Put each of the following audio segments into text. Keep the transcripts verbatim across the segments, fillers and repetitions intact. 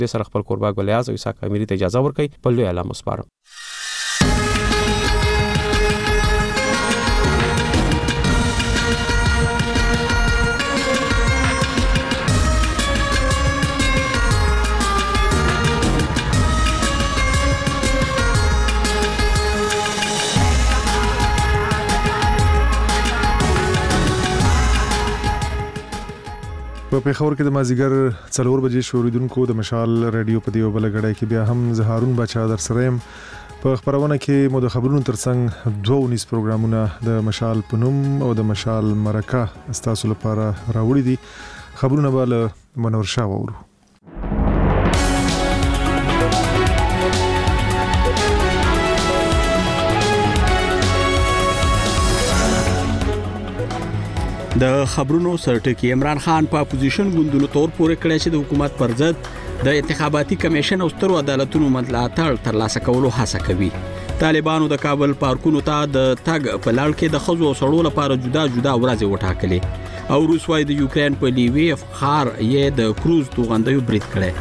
د سره خپل قربا ګلیاز او اسحاق اميري ته اجازه ورکړي په لوی اعلان مسپارم. په پیښور کې د مازیګر څلور بجې شوریدونکو د مشال رادیو په دیو بلګړای کې بیا هم زهارون بچا در سره يم. په خبرونه کې مو د خبرونو ترڅنګ دوه ونیس پروګرامونه د مشال پنوم او د مشال مرکه استاسو لپاره راوړي دي. خبرونه به له منور شاه وورو. د خبرونو سرټکی عمران خان په اپوزیشن ګوندونو تور پورې کړی چې د حکومت پر ضد د انتخاباتي کمیشن او سترو عدالتونو ملاتړ ترلاسه کولو هڅه کوي. طالبانو د کابل پارکونو ته د تګ په لړ کې د خزو او سړو لپاره جدا جدا ورځې وټاکلې او روس وايي د یوکرين په لیویف ښار یې د کروز توغندیو برید کړی.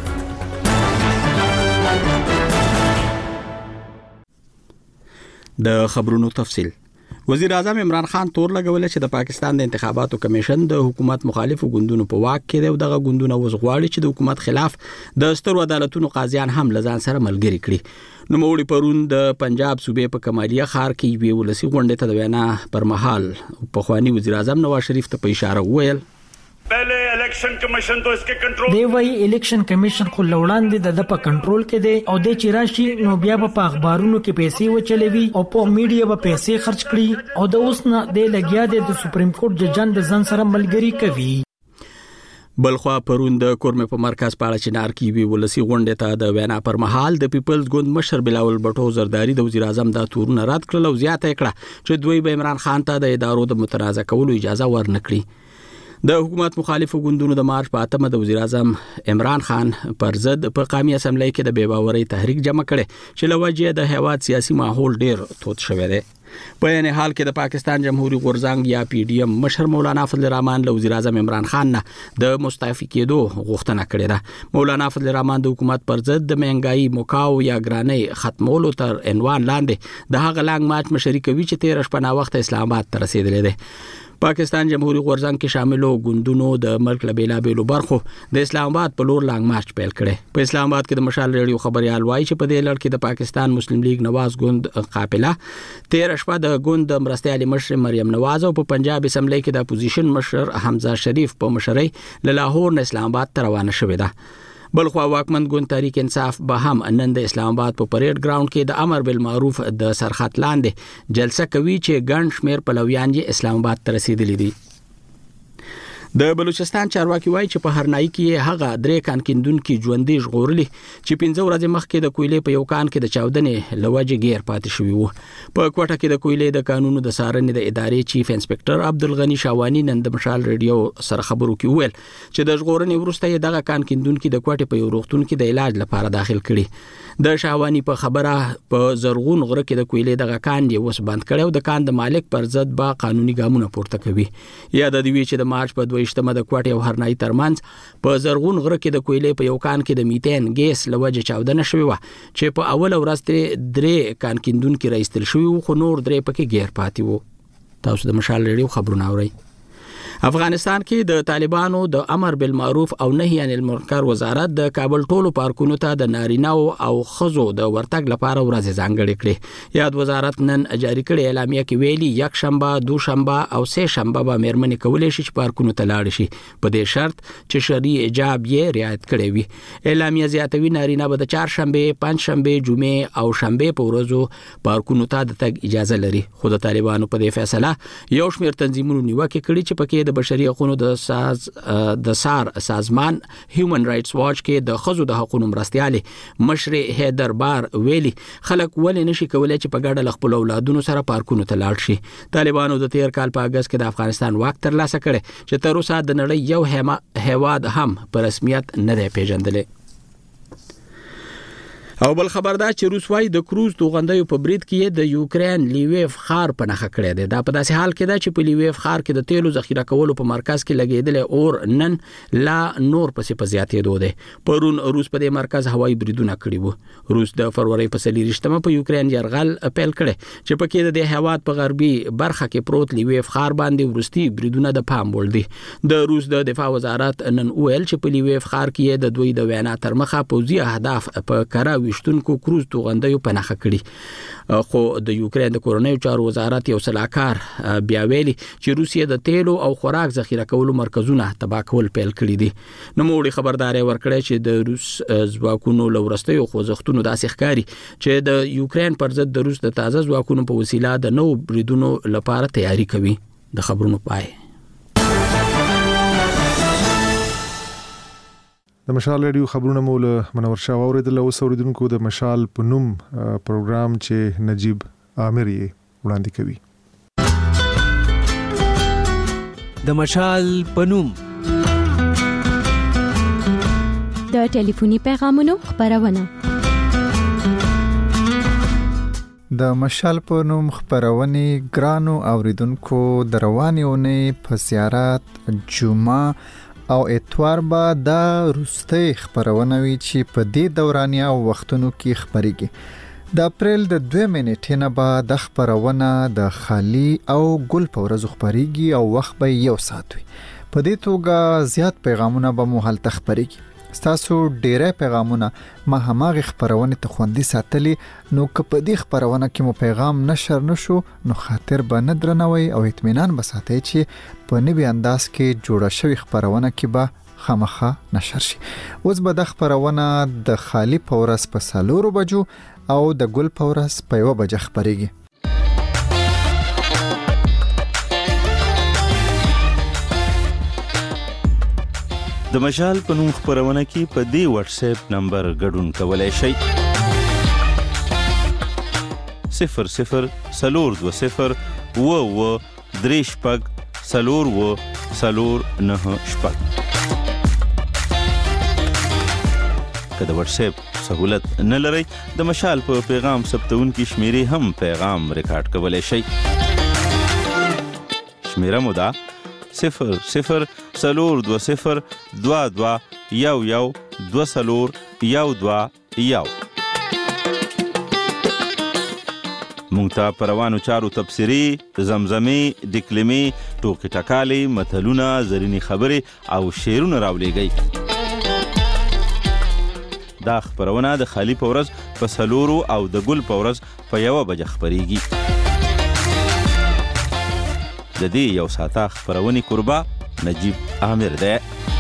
د خبرونو تفصیل. وزیر اعظم عمران خان تور لګول چې د پاکستان د انتخاباتو کمیشن د حکومت مخالفو ګوندونو په واک کې دی او دغه ګوندونه وزغواړي چې د حکومت خلاف د سترو عدالتونو قاضیان هم لزان سره ملګری کړي. نو موړي پرون د پنجاب صوبې په کمالیا ښار کې وی ولسی غونډه ته د وینا پر مهال په خواني وزیر اعظم نواز شریف ته په اشاره وویل पहले election commission तो इसके कंट्रोल دی وی الیکشن کمیشن خو لوړاندې د په کنټرول کې دی او د چیراشي نو بیا په اخبارونو کې پیسې وچلوي او په میډیا په پیسې خرج کړي او د اوس نه د لګیا د سپریم کورټ ججان د ځن سره ملګری کوي. بلخوا پرون د کورمه په مرکز پاړه چنار کې وی ولسی غونډه ته د وینا پر مهال د پیپلز ګوند مشر بلاول بټو زرداری د وزیر اعظم د تورونه رد کړل او زیاته کړه چې دوی به عمران خان ته د ادارو د متنازع کولو اجازه ورنکړي. د حکومت مخالفو ګوندونو د مارچ په اتمه د وزیر اعظم عمران خان پر ضد په قومي اسمبلی کې د بیباوري تحریک جمع کړي چې لوجه د هواد سیاسي ماحول ډیر توت شوی دی. په یعنی حال کې د پاکستان جمهوریت غورځنګ یا پی ډی ایم مشر مولانا فضل الرحمن له وزیر اعظم عمران خان نه د مستعفي کېدو غوښتنه کړې ده. مولانا فضل الرحمن د حکومت پر ضد د مهنګای موکاو یا ګرانۍ ختمولو تر عنوان لاندې د هغه لانګ مارچ مشري کوي چې تیر شپه نا وخت اسلام آباد ته رسیدلی دی. پاکستان جمهوریت غورځنګ کې شاملو ګوندونو د ملک لبیلا بیلو برخو د اسلام آباد په لور لانګ مارچ پیل کړي. په اسلام آباد کې د مشال ریډیو خبريال وایي چې په دې لړ کې د پاکستان مسلم لیگ نواز ګوند قافله تیر شپه د ګوند مرستيالي مشر مریم نواز او په پنجاب اسمبلی کې د اپوزیشن مشر حمزه شریف په مشرۍ له لاهور نه اسلام آباد ته روانه شوې ده. بلخوا واکمن ګوند تحریک انصاف به هم نن د اسلام آباد په پریډ ګراوند کې د امر بالمعروف د سرخط لاندې جلسه کوي چې ګڼ شمیر پلویان یې اسلام آباد ته رسیدلي دي. د بلوچستان چارواکي وایي چې په هرنای کې هغه درې کان کیندونکو ژوندې ژغورلي چې پنځه ورځې مخکې د کویلې په یو کان کې د چاودنې لوجه غیر پاتې شوی وو. په کوټه کې د کویلې د قانونو د سارنې د ادارې چیف انسپکټر عبدالغنی شاوانی نن د مشال ریډیو سره خبرو کې وویل چې د ژغورنې وروسته یې دغه کان کیندونکو د کوټه په یو روغتون کې د علاج لپاره داخل کړي. د شاوانی په خبره په زرغون غره کې د کویلې دغه کان دی وس بند کړي او د کان د مالک پر ضد با قانوني ګامونه پورته کوي. یا د دوی چې د مارچ په اجتماع د کوټې او هرنای ترمنځ په زرغون غره کې د کویلې په یو کان کې د میتین ګیس لوجه چاودنه شوې و چې په اول ورځ درې کان کیندونکو راایستل شوی خو نور درې پکې غیر پاتې وو. تاسو د مشال ریډیو خبرونه اورئ. افغانستان کې د طالبانو د امر بالمعروف او نهي عن المنکر وزارت د کابل ټولو پارکونو ته د نارینه‌و او ښځو د ورتګ لپاره ورځې ځانګړې کړې. یاد وزارت نن جاری کړې اعلامیه کې ویلي یک شنبه، دوشنبه او سه شنبه به مېرمنې کولای شي چې پارکونو ته لاړ شي په دې شرط چې شرعي حجاب یې رعایت کړی وي. اعلامیه زیاتوي نارینه به د چهارشنبه، پنځشنبه، جمعې او شنبه په ورځو پارکونو ته د تګ اجازه لري. خو د طالبانو په دې فیصله یو شمېر تنظیمونو نیوکه کړې چې پکې د بشري حقوقو د ساز د سار سازمان هیومن رائټس واچ کې د خزو د حقوقو مرستيالي مشر هیدر بار ویلي خلک ولې نشي کولای چې په ګډه خپل اولادونو سره پارکونو ته لاړ شي. طالبانو د تیر کال په اگست کې د افغانستان واک ترلاسه کړي چې تر اوسه د نړۍ یو هیواد هم په رسمیت نه دی پیژندل. او بل خبر دا چې روس وايي د کروز توغندیو په برید کې د یوکرين لیویف خار په نخښه کړی دی. دا په داسې حال کې ده چې په لیویف خار کې د تیلو ذخیره کولو په مرکز کې لګیدل اور نن لا نور پسې په زیاتېدو دی. پرون روس په دې مرکز هوایي بریدونه کړي وو. روس د فروری په څلېرویشتمه په یوکرين یرغل پیل کړی چې په کې د هیواد په غربي برخه کې پروت لیویف خار باندې ورستي بریدونه د پام وړ دي. د روس د دفاع وزارت نن ویل چې په لیویف خار کې د دوی د وینا تر مخه پوځي اهداف په کارا وشتونکو کروز توغندیو په نخښه کړي. خو د یوکرين د کورنیو چارو وزارت یو سلاکار بیا ویلي چې روسیه د تیلو او خوراک ذخیره کولو مرکزونه تباه کول پیل کړي دي. نوموړي خبرداري ورکړه چې د روس ځواکونو لورستیو خوځښتونو داسې ښکاري چې د یوکرين پر ضد د روس د تازه ځواکونو په وسیله د نو بریدونو لپاره تیاری کوي. د خبرونو پای. د مشال ریډیو خبرونه مول منور شاه اوریدل او اوریدونکو د مشال په نوم پروګرام چې نجیب عامر یې وړاندې کوي. د مشال په نوم د ټلیفوني پیغامونو خبرونه د مشال په نوم خبرونه ګرانو اوریدونکو د رواني اونۍ په زیارت جمعه او اتوار با دا روسته خبرونه وی چې په دې دورانیا وختونو کې خبريږي. د اپریل د دوه منټې نه بعد د خبرونه د خالی او ګل په ورځ خبريږي او وخت به یو ساعت وي. په دې توګه زیات پیغامونه به مو حل تخبريږي. ستاسو ډیره پیغامونه ما هماغه خبرونه ته خوندي ساتلي نو که په دې خبرونه کې مو پیغام نشر نشو نو خاطر به نه درنوي او اطمینان به ساتي چې په نوي انداز کې جوړه شوی خبرونه کې به خامخه نشر شي. اوس به د خبرونه د خالی پورس په سالورو بجو او د ګل پورس په یو بجه خبريږي. د مشال په نوم خبرونه کې په دې واتس اپ نمبر ګډون کولای شئ. صفر صفر سلور دو صفر و و درې شپږ سلور و سلور نه شپږ. که د واتس اپ سہولت نه لرئ د مشال په پیغام ثبتونکي شمیرې هم پیغام ریکارډ کولای شئ. شمیره مو ده صفر صفر سلور دو صفر دوا دوا یو یو دو سلور یو دوا یو. مونږ ته پروانو چارو تبصری زمزمي دکلمي ټوکې ټکالي متلونه زرینی خبرې او شعرونه راولېږئ. دا خبرونه د خالی پورز په سلورو او د ګل پورز په یو بجه خبريږي. د دې یو ساعته خبرونې قربا نجیب عامر دی.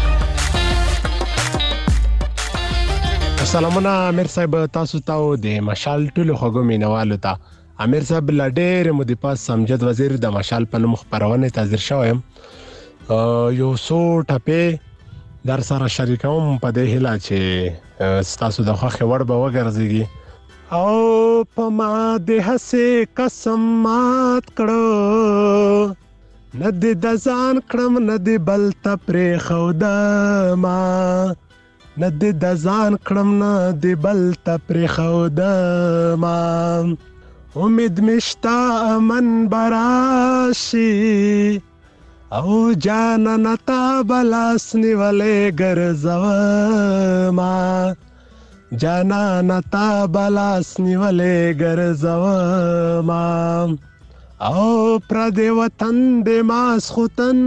سلامونه امیر صاحب تاسو ته د مشال ټولو خوږو مینوالو ته. امیر صاحب لا ډېر مو د پاس سمجد وزیر د مشال په نوم خبرونه تازر شوم. یو څو ټپې در سره شریکوم په دې هیله چې تاسو د خوښ وړ به وګرځيږي. او په ما د هسه قسم مات کړو نه د ځان کړم نه د بل ته پرې خوده ما نه د ځان کړم نه د بل ته پرې خوده ما امید مشتا امن براشي او جانا نتا بلاس نیولې ګرځوا ما جانا نتا بلاس نیولې ګرځوا ما او پر دې وطن دې ماس خوتن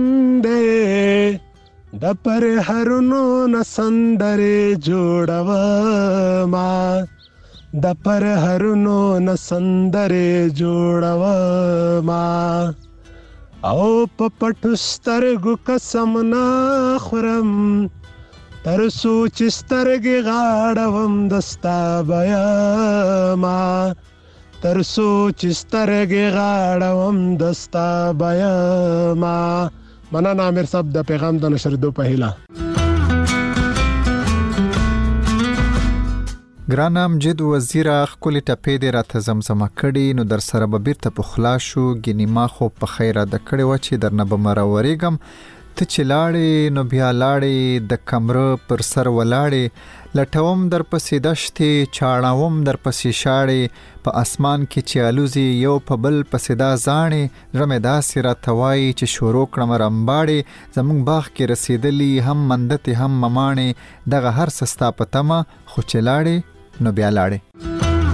دې د پر هرونو نسندرې جوړوا ما د پر هرونو نسندرې جوړوا ما او په پټو سترګو قسم نه خورم تر سوچ سترګې غاړوم دستا بیا ما تر سوچ سترګې غاړوم دستا بیا ما. مننه امیر صاحب د پیغام د نشردو په هیله. ګرانم جد وزیر خپل ټپې دې راته زمزمه کړي نو در سره به بیرته په خلاصو ګینی ما خو په خیره د کړي و چې درنه به مرورېګم ته چې لاړې نو بیا لاړې د کمره پر سر ولاړې لټوم در پسې دشتې چاړاوم در پسې شاړې په اسمان کې چې الوزي یو په بل پسې دا زاڼې زړه مې داسې راته وایي چې شروع کړم رمباړې زموږ باغ کې رسېدلي هم مندتې هم مماڼې دغه هر څه ستا په تمه خو چې لاړې نو بیا لاړې.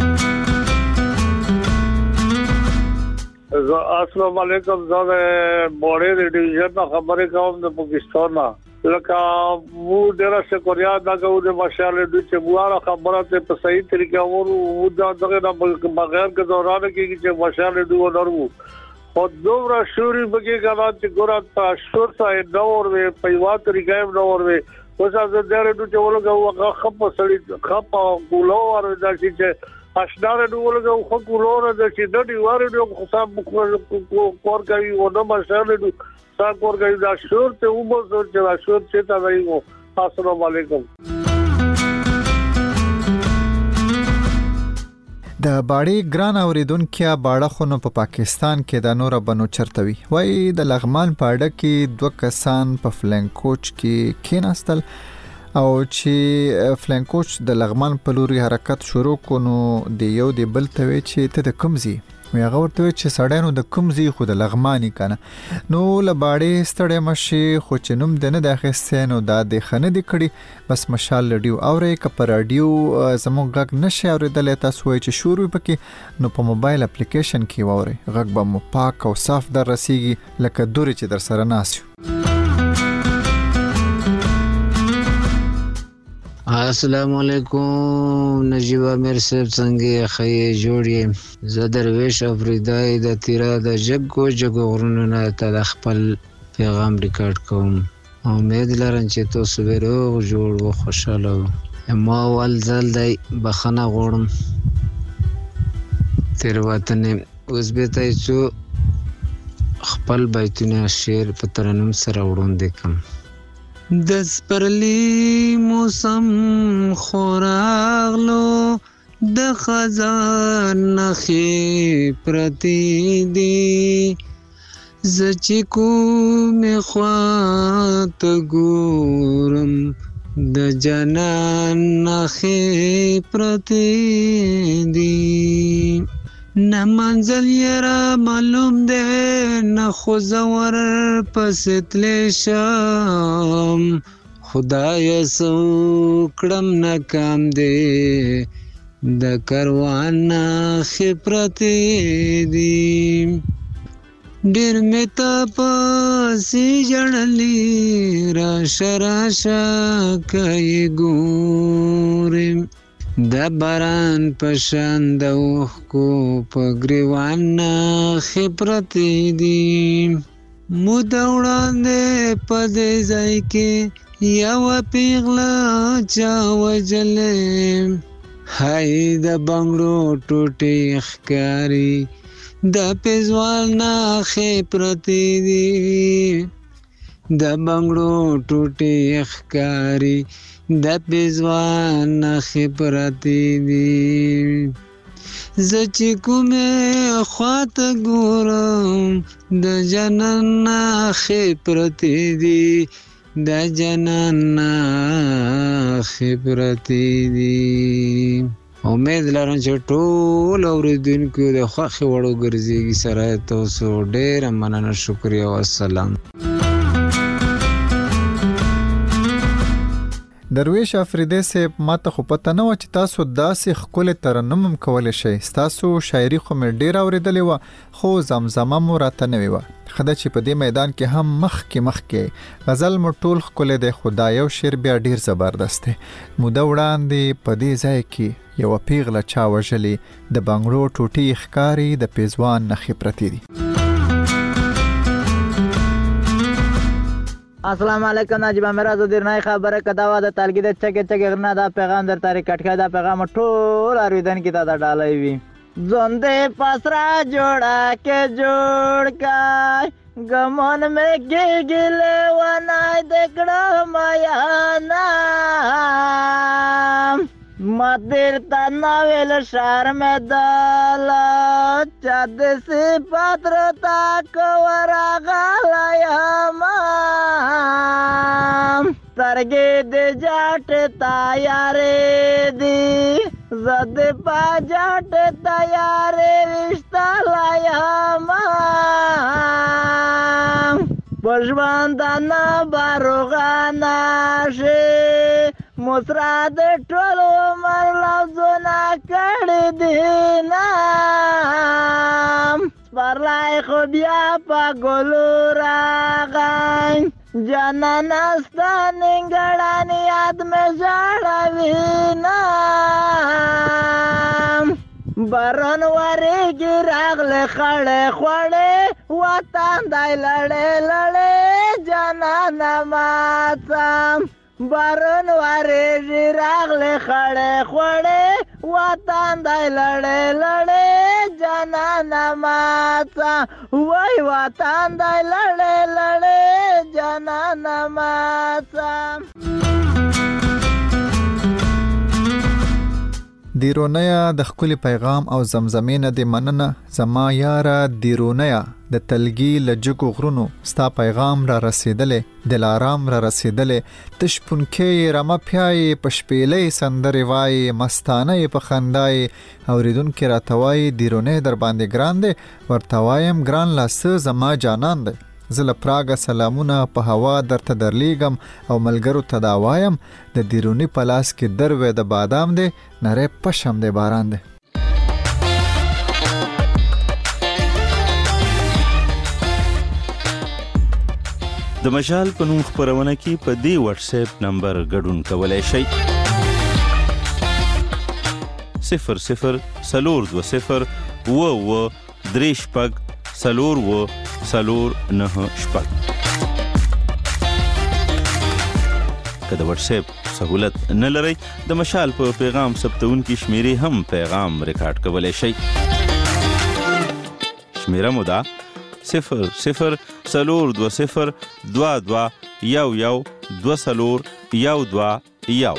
السلام علیکم. زه بوړې د ډیویژن نه خبرې کوم د پاکستان نه. لکه مو ډېر شکریا دا کوو د ماشاءالله د چې مواره خبره ته په صحیح طریقه ورو دا دغه نه بغیر د دوران کې چې ماشاءالله دوه نورو او دومره شوري بګي غواړي چې ګورات په شور سره نور وي په یو طریقه نور وي اوس از دغه د چې ولګو خپ سړی خپ ګولو ور د چې اشدار ډولګو خو کولور د چې د دیوار د حساب کور کوي او د مشر د سا کور کوي دا شور ته ومو چې دا شور چې تا وایو. السلام علیکم. د باړې ګران اوریدونکو باړه خونو په پاکستان کې د نور بنو چرتوي وای د لغمان پاړه کې دوه کسان په فلنکوچ کې کېناستل او چې فلنکوچ د لغمان په لوري حرکت شروع کونو د یو د بل ته چې ته د کمزي وی هغه ورته چې سړیانو د کمزي خو د لغمانی کنه نو لباړې ستړې مشي خو چې نوم د نه داخستې نو دا د خنه دی کړي بس مشال رادیو اورې ک پر رادیو زموږ غږ نشي اوریدل تاسو چې شروع پکې نو په موبایل اپلیکیشن کې ووري غږ به مو پاک او صاف در رسیږي لکه دوري چې در سره ناسیو. السلام علیکم. نجیب امیر صاحب څنګه خې جوړې زه درویش افریدای د تیرا د جګو جګو غرونو نه ته خپل پیغام ریکارډ کوم. امید لرم چې تاسو به روغ جوړ او خوشاله ما ول ځل دی بخنه غوړم تیر وطن اوس به تاسو خپل بیتونه شعر په ترنم سره وړاندې کوم. د سپرلی موسم خوراغلو د خزان نخې پرتی دی زچې کومې خواته ګورم د جنان نخې پرتی دی نه منزل یې را معلوم دی نه خو زور پسې تللی شم خدایه څه وکړم ناکام دی د کاروان نښې پرتې دي ډېر مې ته پسې ژړلي راشه راشه که یې ګورې د باران په شان د اوښکو په ګریوان نښې پرتې دي موده وړاندې په دې ځای کې یوه پیغله چا وژلې هی د بنګړو ټوټې ښکاري د پیزوال نښې پرتې دي د بنګړو ټوټې ښکاري د پیزوان نښې پرتې دي زه چې کومې خواته ګورم د جنان نښې پرتې دي د جنان نښې پرتې دي. امید لرم چې ټول اورېدونکو د خوښې وړ وګرځېږي. سره تاسو ډېره مننه شکریه والسلام. درویش افریدی صاحب ماته خو پته نه و چې تاسو داسې ښکلې ترنم هم کولی شئ. ستاسو شاعري خو مې ډېره اورېدلې وه خو زمزمه مو راته نوې وه. ښه ده چې په دې میدان کې هم مخکې مخکې غزل مو ټول ښکلی دی خو دا یو شعر بیا ډېر زبردست دی. موده وړاندې په دې ځای کې یوه پیغله چا وژلې د بنګړو ټوټې ښکاري د پیزوان نښې پرتې دي. السلام علیکم. نجیب امیر از درنای خبره کداوا د تلګي د چګه چګه غرنا دا پیغام در تاریخ کټکا دا پیغام ټول ارویدن کی دا ډالای وی زنده پسرا جوړا کې جوړ کای غمون مې ګګل ونای دکړه مایا نا مدیر تنویل شرم دل چد سی پتر تاک ورغلیم سترگی دی جاٹ تیاری دی زد پا جاٹ تیاری وشتلیم پشبندن باروغانا شی مسراد ټول عمر لفظونه کړي دینا سپرلای خو بیا په ګلو راغی جانانه ستا نیمګړنې یاد مې ژړوینه باران وریږي راغلې خړې خوړې وطن دی لړې لړې جانانه ماته باران وریږي راغلې خړې خوړې وطن دی لړې لړې جانانه ماته وای وطن دی لړې لړې جانانه ماته. دیرونیا د خپل پیغام او زمزمې نه د مننه زما یاره دیرونیا د تلګي لجګو غرونو ستا پیغام را رسیدلې دلارام را رسیدلې تشپونکې رمه پیای پشپېلې سندرې وای مستانه په خندای اوریدونکو راتوای دیرونه در باندې ګران دي ورتوایم ګران لاس زما جانان دی زله پراګه سلامونه په هوا درته درلیګم او ملګرو تداوایم د دیرونی پلاس کې دروې د بادام دی نره پشم دی باران دی. د مشال په نوم خبرونه کې په دې واتس اپ نمبر ګډون کولای شئ صفر صفر سلور دو صفر و و درې شپږ سلور و سلور نه شپږ. که د واتس اپ سہولت نه لرئ د مشال په پیغام ثبتونکي شمیرې هم پیغام ریکارډ کولای شئ. شمیره مو ده صفر صفر سلور دو صفر دوا دوا یو یو دو سلور یو دوا یو.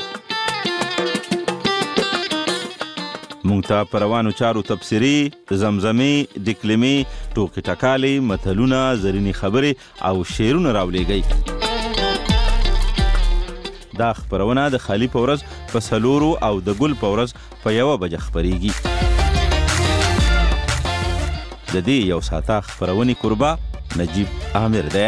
مونږ ته په روانو چارو تبصرې، زمزمې، ډکلمې، ټوکې ټکالې، متلونه، زرینې خبرې او شعرونه راولېږئ. دا خپرونه د خالي په ورځ په څلورو او د ګل په ورځ په یوه بجه خپرېږي. د دې یو ساعته خپرونې کوربه نجیب عامر دی.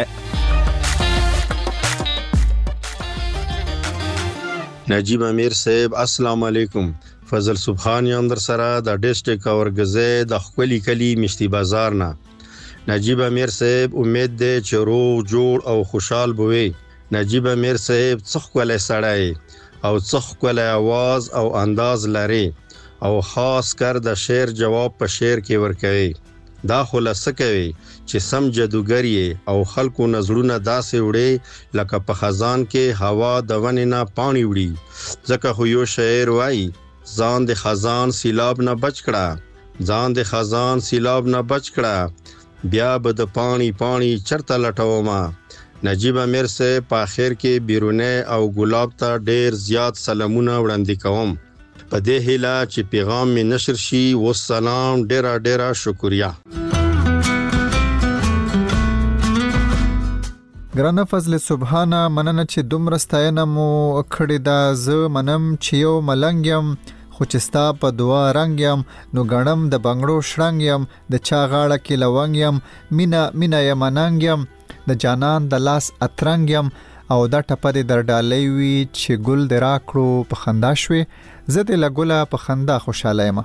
نجیب امیر صاحب السلام علیکم. فضل سبحان یم در سره د ډیسټریکټ اورګزې د خپلی کلی مشتي بازار نه. نجیب امیر صاحب امید دی چې روغ جوړ او خوشحال بوي. نجیب امیر صاحب څه ښکلی سړی او څه ښکلی आवाज او انداز لري او خاص کر د شعر جواب په شعر کې ورکوي. دا خلاصه کوي چې سم جادوګر یې او خلکو نظرونه داسې وړي لکه په خزان کې هوا د ونې نه پاڼې وړي. ځکه خو یو شاعر وایي ځان د خزان سیلاب نه بچ کړه، ځان د خزان سیلاب نه بچ کړه، بیا به د پاڼې پاڼې چرته لټومه. نجیب امیر صاحب په آخر کې بیرونه او ګلاب ته ډیر زیات سلامونه وړاندې کوم. په دې هیله چې پیغام می نشر شي. والسلام، ډیره ډیره شکریا. ګرانه فضل سبحانه مننه چې دومره ستاینه مو کړې ده. زه منم چې یو ملنګ یم خو چې ستا په دعا رنګ یم نو ګڼم د بنګړو شرنګ یم د چا غاړه کې لونګ یم مینا مینا یم ننګ یم د جانان د لاس اترنګ یم او دا ټپه دې در ډالۍ وي چې ګل دې راکړو په خندا شوې زه دې له ګله په خندا خوشحاله یم.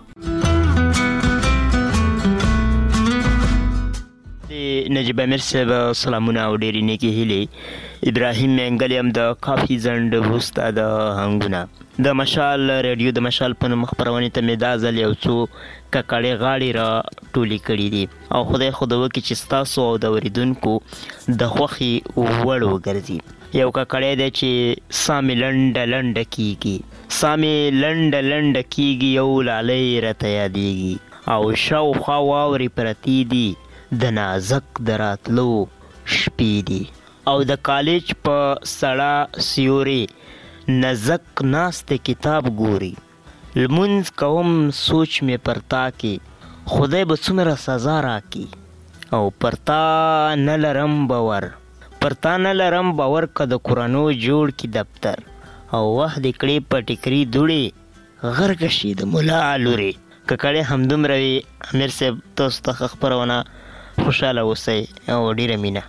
نجیب امیر صاحب سلامونه او ډېرې نیکې هیلې. ابراهیم منګل یم د کافي ځنډ وروسته د هنګونه. د مشال ریډیو د مشال په نوم خپرونې ته مې دا ځل یو څو ککړې غاړې را ټولې کړي دي او خدای خو د وکړي چې ستاسو او د اورېدونکو د خوښې وړ وګرځي. یو ککړی دی چې سامې لنډه لنډه کېږي، سامې لنډه لنډه کېږي، یو لالی راته یادېږي او شاوخوا واورې پرتې دي د نازک د راتلو شپې دي او د کالج په سړه سیوري نزک ناست کتاب ګوري لمونځ کوم سوچ مې پرتا کې خدای به څومره سزا راکړي او پرتا نه لرم باور پرتا نه لرم باور که د قرانو جوړ کی دفتر او وخت دې کړې په ټیکري دوړې غرقه شي د ملا لورې که کړې همدومره وي امیر صاحب تاسو ته خپرونه خوشحاله اوسئ او ډېره مینه.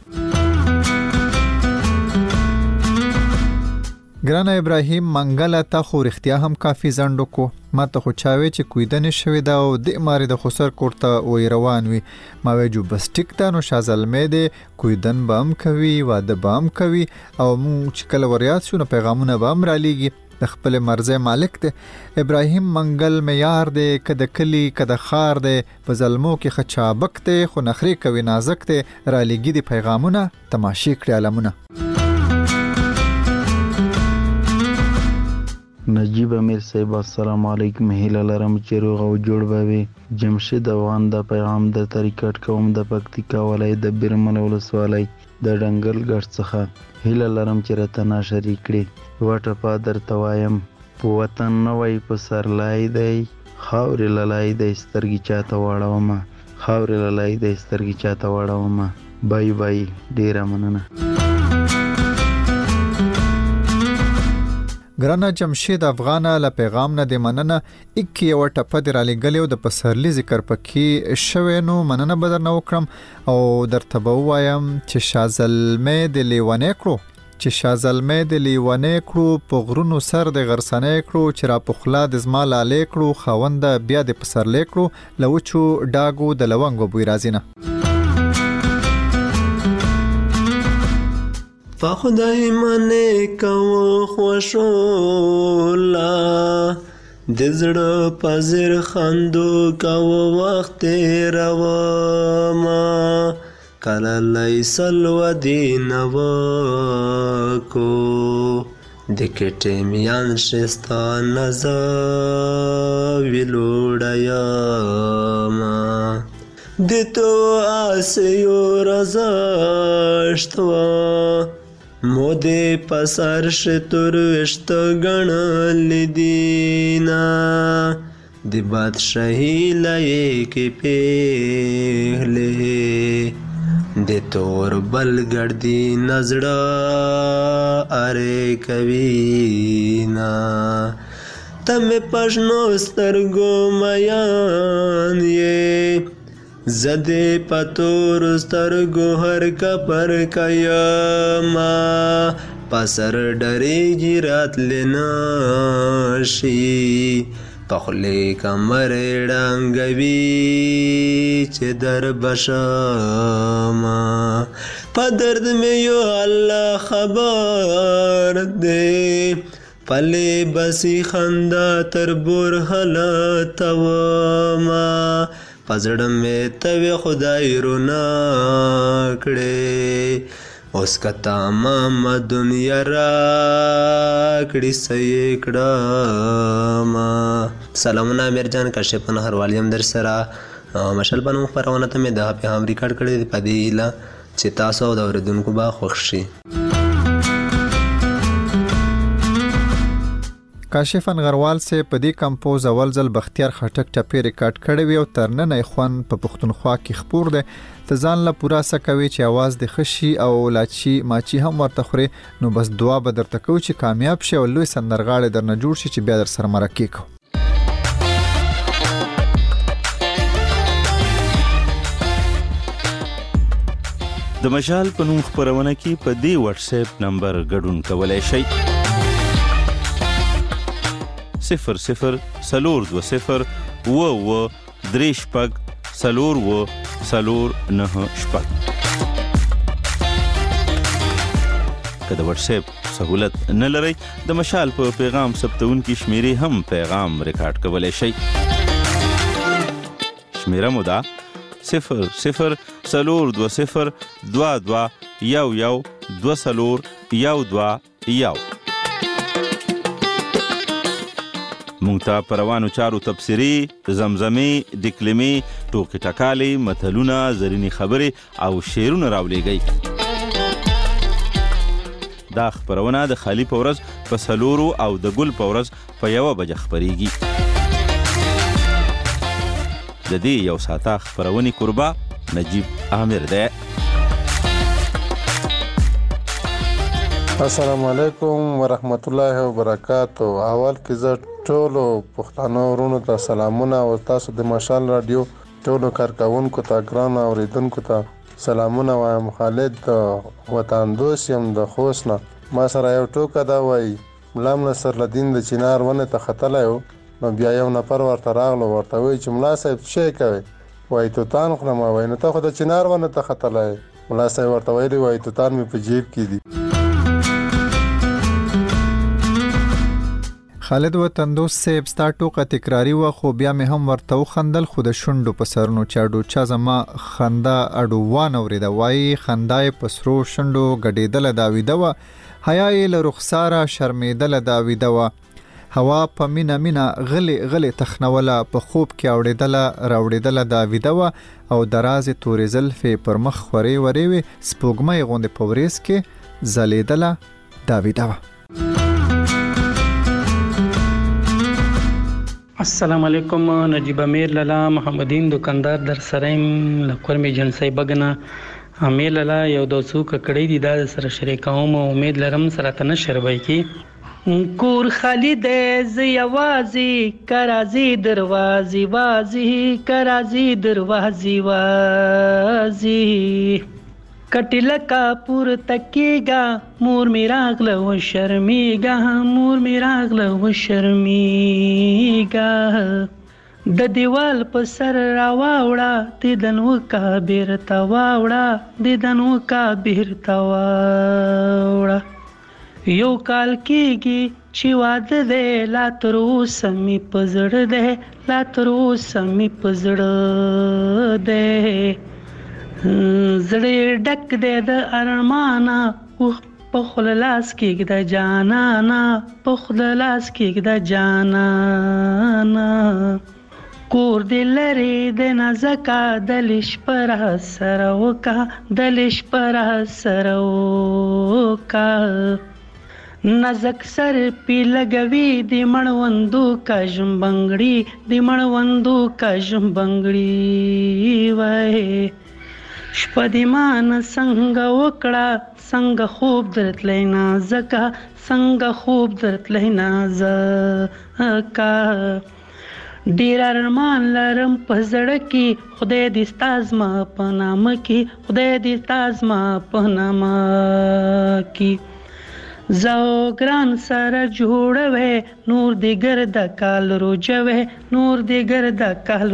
ګرانه ابراهیم منګله تا خو رښتیا هم کافي ځنډ وکړو ما ته خو چا وی چې کویدنې شوې ده او د مارې د خسر کور ته وی روان وي ما وی جو بس ټیک ده نو شاه زلمی دی کویدن به هم کوي واده به هم کوي او موږ چې کله وریاد شو نو پیغامونه به هم رالیږي د خپل مرزه مالک دی. ابراهیم منګل معیار دی که د کلی که د ښار دی په زلمو کې ښه چابک دی خو نخرې کوي نازک دی رالیږي د پیغامونه تماشې کړي علمونه. نجیب امیر صاحب السلام علیکم هیله لرم چې روغ او جوړ به وي. جمشید افغان د پیغام د طریقت کوم د پکتیکا ولایت د بیرمل ولسوالۍ د ډنګل ګټ څخه هیله لرم چې راته ناشري کړي وټه پادر توایم په وطن نه وای په سرلای دی خاورې للای دی سترګې چاته واړومه خاورې للای دی سترګې چاته واړومه بای بای ډیره مننه. ګرانه جمشید افغانه له پیغام نه د مننه اکی یو ټپه در علی ګلیو د پسرلی ذکر پکې شوی نو مننه بدر نه وکړم او درته به وایم چې شازلمه د لیوانې کړو چې شازلمه د لیوانې کړو په غرونو سر د غرسنې کړو چې را پخلا د زما لاله کړو خوند بیا د پسرلی کړو لوچو ډاګو د لونګو بوی رازینه. په خدای منې کوو خوشولا د زړه په زیر خندو کوو وخت تېرومه کله لیسل ودینه کو د کټې میان شستا نزه ویلوړه یمه د تو آسیو رزشتوه مودې پسر شتور وشت ګڼل دینا د بادشاہي لای کې پیغلې د تور بل ګردي نظړه اره کوینا تم پښنو سترګو میان یې زده پتور سترګو هر کپر کایما پسر ډریږي راتلنا شي پخلې کمر ډنګوي چې در بشما په درد مې یو الله خبر دی پلې بسی خندا تر بور حالت وما پزړه مې ته خدای رونا کړې اوس کتا ما دنیا را کړي سې کړه ما. سلامونه امیر جان کاشف نهروالیم در سره مشال بنو خبرونه ته مې د پیغام ریکارډ کړی په دې اله چې تاسو د اوریدونکو با خوښ شي. کاشف انغروال سے پدی کمپوز اول ځل بختیار خټک ټپی ریکارډ کړی وی او ترنن ایخوان په پښتونخوا کې خپور ده ته ځان له پورا سکوي چې आवाज د خشي او لاچی ماچی هم ورته خوري نو بس دعا به درته کو چې کامیاب شي او لوی سندرغاړي درنه جوړ شي چې بیا در سره مرکه کو. د مشال په نوم خبرونه کې په دی واتس اپ نمبر ګډون کولای شئ صفر صفر سلور دو صفر و و درې شپږ سلور و سلور نه شپږ. که د واتس اپ سہولت نه لرئ د مشال په پیغام ثبتونکي شمیرې هم پیغام ریکارډ کولی شئ. شمیره مو ده صفر صفر سلور دو صفر دوه دوه یو یو دوه سلور یو دوه یو. مونږ ته په روانو چارو تبصرې، زمزمې، ډکلمې، ټوکې ټکالې، متلونه، زرینې خبرې او شعرونه راولیږئ. دا خپرونه د خالي په ورځ په څلورو او د ګل په ورځ په یوه بجه خپریږي. د دې یو ساعته خپرونې کوربه نجیب عامر دی. السلام علیکم ورحمت الله وبرکاتو. اول کې زه ټولو پښتنو ورونو ته سلامونه او تاسو د مشال رادیو ټولو کارکونکو ته ګران اوریدونکو ته سلامونه وایم. خالد وطن دوست یم د خوست نه. ما سره یو ټوکه دا وایي ملا نصرالدین د چنار ونه ته ختلی و نو بیا یو نفر ورته راغلو ورته وایي چې ملا صاحب څه شی کوئ؟ وایي توتان خورم. وایي نو ته خو د چنار ونه ته ختلی یې؟ ملا صاحب ورته ویلي وایي توتان مې په جیب کې دي. خالد وطندوس صاحب ستا ټوکه تکراری و خو بیا مې هم ورته وخندل خو د شونډو په سرونو چاډو چا زما خندا اډو وانه ورېده. وایي خندا یې په سرو شونډو ګډېدله دا ویده وه، حیا یې له رخساره شرمېدله دا ویده وه. هوا په مینه مینه غلې غلې تخنوله، په خوب کې اوړېدله راوړېدله دا ویده وه او د رازې تورې زلفې پر مخ خورې ورې وې، سپوږمۍ غوندې په وریځ کې ځلېدله دا ویده وه. السلام علیکم. نجیب امیر لالا محمدین دکاندار در سرایم لکور می جنسای بگنا. امیر لالا یو دو څو کړي دي دا سره شریکوم او امید لرم سره ته نشر وای کی. کور خالی ده ز یوازي کرازي دروازي وازي کرازي دروازي وازي کټل کا پور تکیگا مور میراغله و شرمیگا مور میراغله و شرمیگا د دیوال په سر راواوړه د دنو کا بیرتا واوړه د دنو کا بیرتا واوړه. یو کال کېږي چې واده دی لا تر اوسه مې په زړه دی لا تر اوسه مې په زړه دی. زړه ډک دی د ارمانه په خپل لاس کې د جانانا په خپل لاس کې د جانانا. کور دې لري د نازکا د لش پر سره وکا د لش پر سره وکا. نازک سر پی لګوي د مړوندو کا جنبنګړي د مړوندو کا جنبنګړي وای. شپه دی مان څنګه وکړه څنګه خوب درتلی نازکا څنګه خوب درتلی نازکا. ډیر ارمان لرم په زړه کې خدای دې ستا زما په نامه کې خدای دې ستا زما په نامه کې. زه ګران سره جوړوي نور دې ګرده کال روجوي نور دې ګرده کال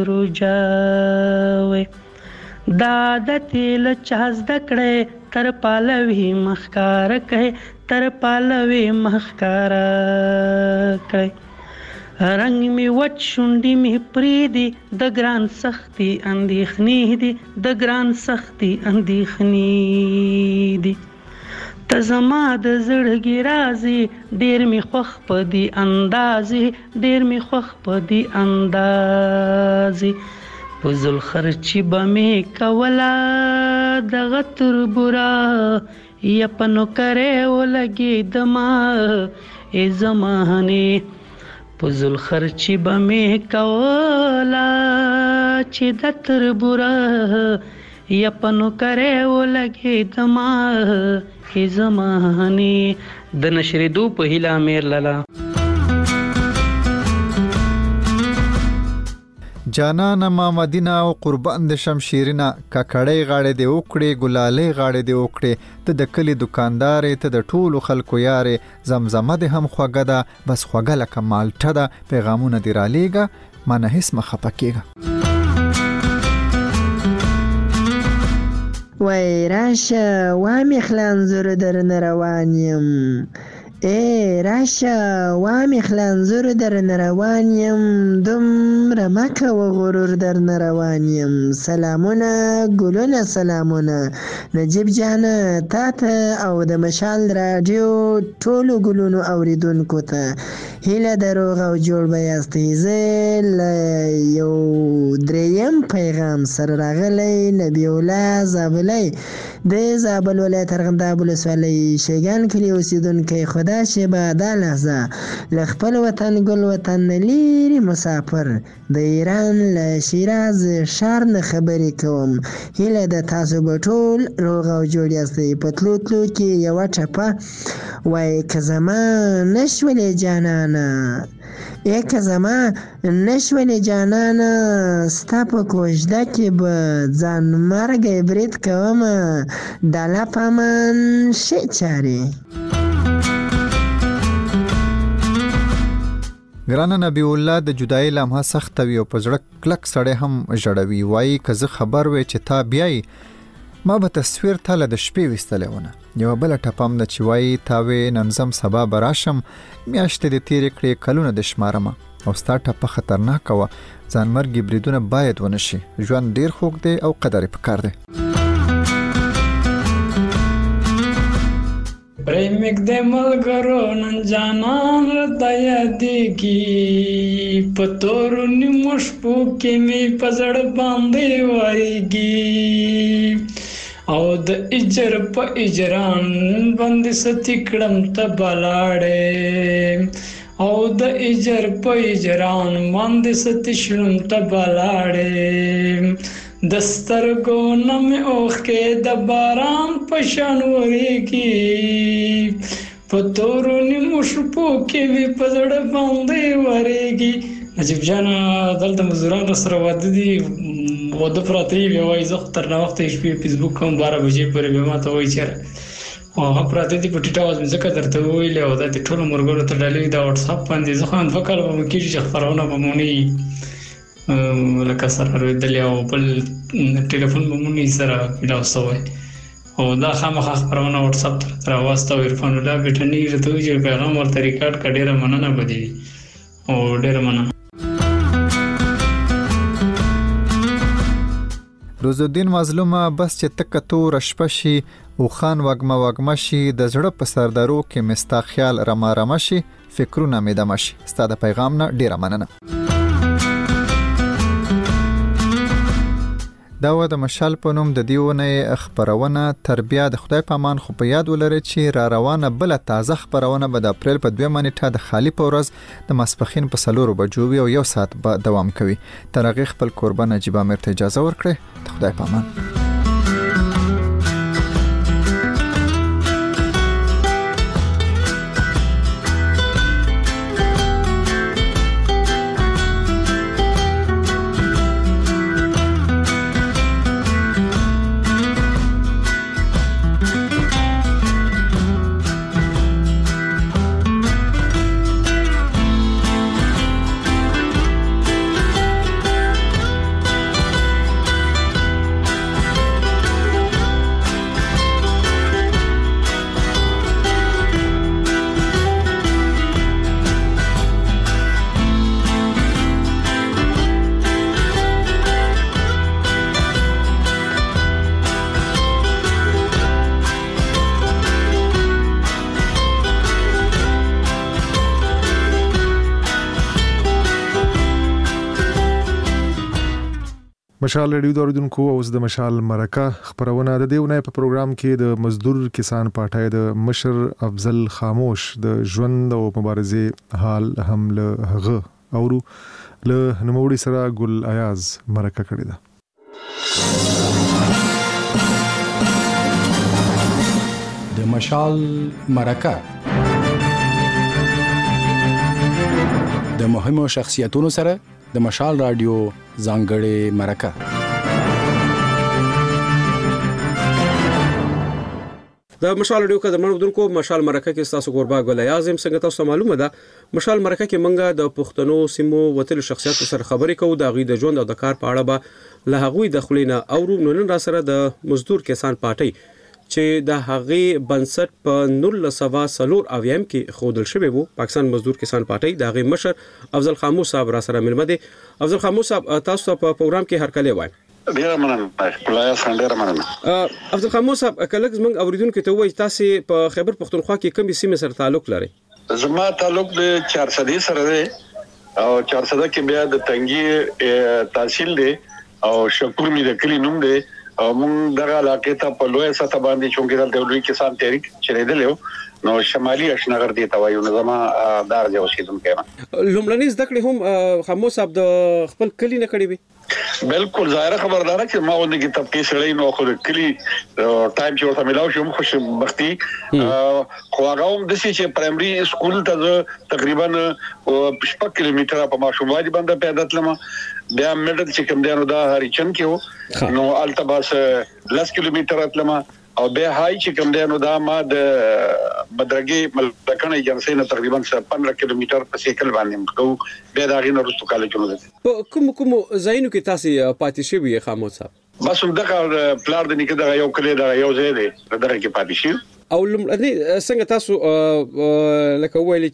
روجوي. دا د تیل چاز دکړې تر پالوي مخکار کوي تر پالوي مخکار کوي. رنگ می وچ شونډي می پریدي د ګران سختي اندېخنې دي د ګران سختي اندېخنې دي. ته زما د زړګي رازي ډېر می خوښ په دي اندازې ډېر می خوښ په دي اندازې. فزل خرچی بمی کولا د غتر برا یپنو کرے و لگی دما ای زمانے. فزل خرچی بمی کولا چی دتر برا یپنو کرے و لگی دما ای زمانے. د نشر دو په هیله امیر لالا. جانان ما مدینه او قربان د شمشیرینه ککړې غاړې دی وکړې ګلالې غاړې دی وکړې. ته د کلی دکاندارې ته د ټولو خلکو یارې زمزمه دې هم خوږه ده بس خوږه لکه مالټه ده. پیغامونه دې رالیږه ما نه هیڅ مه خفه کېږه. وای راشه وامی خلانزور درنه روان یم ای راشه وامی خلانزور درنه روان یم دومره مکه و غرور درنه روان یم. سلامونه ګلونه سلامونه نجیب جانه تا ته او د مشال راډیو ټولو ګلونو اوریدونکو ته هیله د روغ او جوړ به یاستئ. زه له یو دریم پیغام سره راغلی نبی الله زابلی د زابل ولایت ارغنداب ولسوالۍ شیګان کلي اوسیدونکي خدا شیبه دا لحظه له خپل وطن ګل وطن لیري مسافر د ایران له شیراز ښار نه خبرې کوم. هیله د تاسو به ټول روغ او جوړ یاستئ. په تلو تلو کې یوه ټپه وایي که زما نشولې جانانه ای که زما نشولې جانانه ستا په کوژده کې به ځان مرګی برید کومه ډاله په من ښې چارې. ګرانه نبی الله د جدایي لمحه سخت وي او په زړه کلک سړی هم ژړوي. وایي که زه خبر وای چې تا بیایي ما به تصویر تاله د شپې ویستلی ونه. یوه بله ټپه هم ده چې وایي تا وې نن ځم سبا به راشم میاشتې دې تېرې کړې کلونه د شمارمه او ستا ټپه خطرناکه وه. ځانمرګي بریدونه باید ونه شي. ژوند ډېر خوږ دی او قدر یې پکار دی. پریمک د ملګرو نن جانان رته یادېږي په تورو نیمو شپو کې مې په زړه باندې وایږي او د اجر په اجران باندې ستې کړم ته بلاړې او د اجر په اجران باندې ستې شړم ته بلاړې د سترګو نه مې اوښکې د باران په شان ورېږي په تورو نیمو شپو کې مې په زړه باندې ورېږي. نجیب جانه دلته مزدوران راسره واده دي واده پراته وي وایي زه خو تر ناوخته شپې فیسبوک کوم باره بجې پورې بیا ما ته وایي چېرې هغه پراته دي په ټیټ اواز مې ځکه درته وویلې او دا د ټولو ملګرو ته ډالۍ دا وټساپ باندې زه خو هم دوه کاله به مو کېږي چې خپرونه به مو نه وي لکه سره لوېدلې او بل ټلیفون به مو نه وي سره میلاو شوی او دا خامخا خپرونه وټساپ ته راته راواستوه. عرفان الله بېټني راته ووایي چې پیغام ورته ریکارډ کړه. ډېره مننه به دې وي او ډېره مننه. روز الدین مظلومه بس چې تکه تور شپه شي او خان وګمه وګمه شي د زړه په سردارو کې مستا خیال رما رما شي فکرونه مې دمه شي. ستا د پیغام نه ډیره مننه. دا و د مشال په نوم د دیونه خبرونه تربیه د خدای په امان. خو په یاد ولرئ چې را روانه بل تازه خبرونه به د اپریل په دوه نیټه د خالی په ورځ د ماسپخین په سلورو بجو او یو ساعت به دوام کوي. تر هغه خپل قربان نجیب امیر ته اجازه ورکړئ. د خدای په امان. مشال ریډیو د اوریدونکو اوس د مشال مرکه خبرونه د دیونه په پروګرام کې د مزدور کسان پارټای د مشر افضل خاموش د ژوند او مبارزې حال هم له هغه اورو له نوموړي سره ګل ایاز مرکه کړې ده. د مشال مرکه د مهمو شخصیتونو سره د مشال رادیو ځانګړې مرکه. د مشال رادیو کا د منودونکو مشال مرکه کې تاسو قربا ګل اعظم څنګه تاسو معلومه ده مشال مرکه کې منګه د پښتنو سیمو وتل شخصیت سره خبرې کوو د غي د ژوند او د کار په اړه به له هغوی د خلینا او نن را سره د مزدور کسان پارټي چې د هغې بنسټ په نولس سوه څلور اویا کې خودل شوی وو. پاکستان مزدور کسان پارټي د هغې مشر افضل خاموش صاحب را سره ملمه دي. افضل خاموش صاحب تاسو په پروګرام کې هر کله وای. ډیره مننه خپلای څنګه مننه. افضل خاموش صاحب کله زمنګ اوریدونکو ته وای تاسو په خیبر پختونخوا کې کومې سیمه سره تعلق لري؟ زما تعلق د چار سدې سره دی او چار سده کې بیا د تنګي تحصیل دی او شکور می د کلی نوم دی موږ دغه علاقې ته په لوی سطح باندې چونګې دلته لوی کسان تحریک چلیدل نو شمالي اشنغر دی ته وایو نو زما دار دی اوسیدونکو لومړنۍ زده کړې هم خاموش صاحب د خپل کلی نه کړې وي بالکل ظاهره خبردار چې ما ونه کې طبقه سړی نو خو کلی ټایم چې ورته ملاو شو خوش بختي خو هغه هم د سې چې پرایمري سکول ته تقریبا شپږ کیلومتره په ماشوموالي باندې پیدا تلم بیا میډل چې کوم دی نو دا هریچن کې نو التباس لس کیلومتره تلم او به هاي چې کوم دی نو دا ما د بدرګي ملکانه ایجنسی نه تقریبا پندرہ کیلومتر په سیکل باندې مخکو به دا غینه رستو کالجونو ده په کوم کوم ځایونو کې تاسو پاتې شوی خاموش صاحب بس دغه پلان د نیکه دغه یو کلی دا یو ځای دی دغه کې پاتې شو او لمړنی څنګه تاسو لکه ویل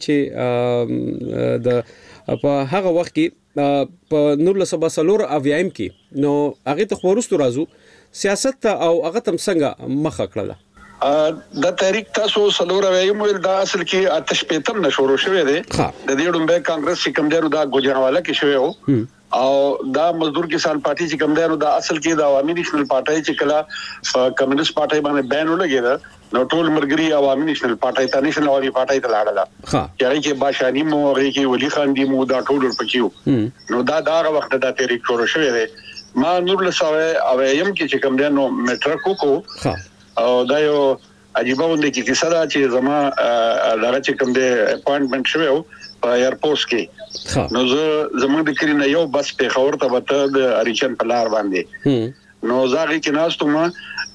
چې د په هغه وخت کې په نور لسبا سلور اویایم کې نو هغه ته خورستو راځو سیاست او هغه تم څنګه مخه کړله د تحریک تاسو سلور وایم ول دا اصل کې آتش پیتم نشورو شوې ده د دې ډومبه کانګرس چې کوم دی دا ګوجرانواله کې شوی او او دا مزدور کسان پارټي چې کوم دی دا اصل کې د عوامي نیشنل پارټي چې کله کمیونست پارټي باندې بین ولګید نو ټول مرګري عوامي نیشنل پارټي ته نیشنل عوامي پارټي ته لاړه ها چې کې باشانی مو هغه کې ولی خان دی مو دا ټول پکيو نو دا دا وخت دا تحریک شروع شوی دی ما نور له سوي او يم کې چې کوم دی نو میټرو کو او دا یو عجیب ونده کې کیسه دا چې زما دغه چې کوم دی اپاینټمنت شوی او په ایرپورټ کې نو زه زموږ د کړي نه یو بس په خبر ته وته د اریچن په لار باندې نو زاغي کې ناستو ما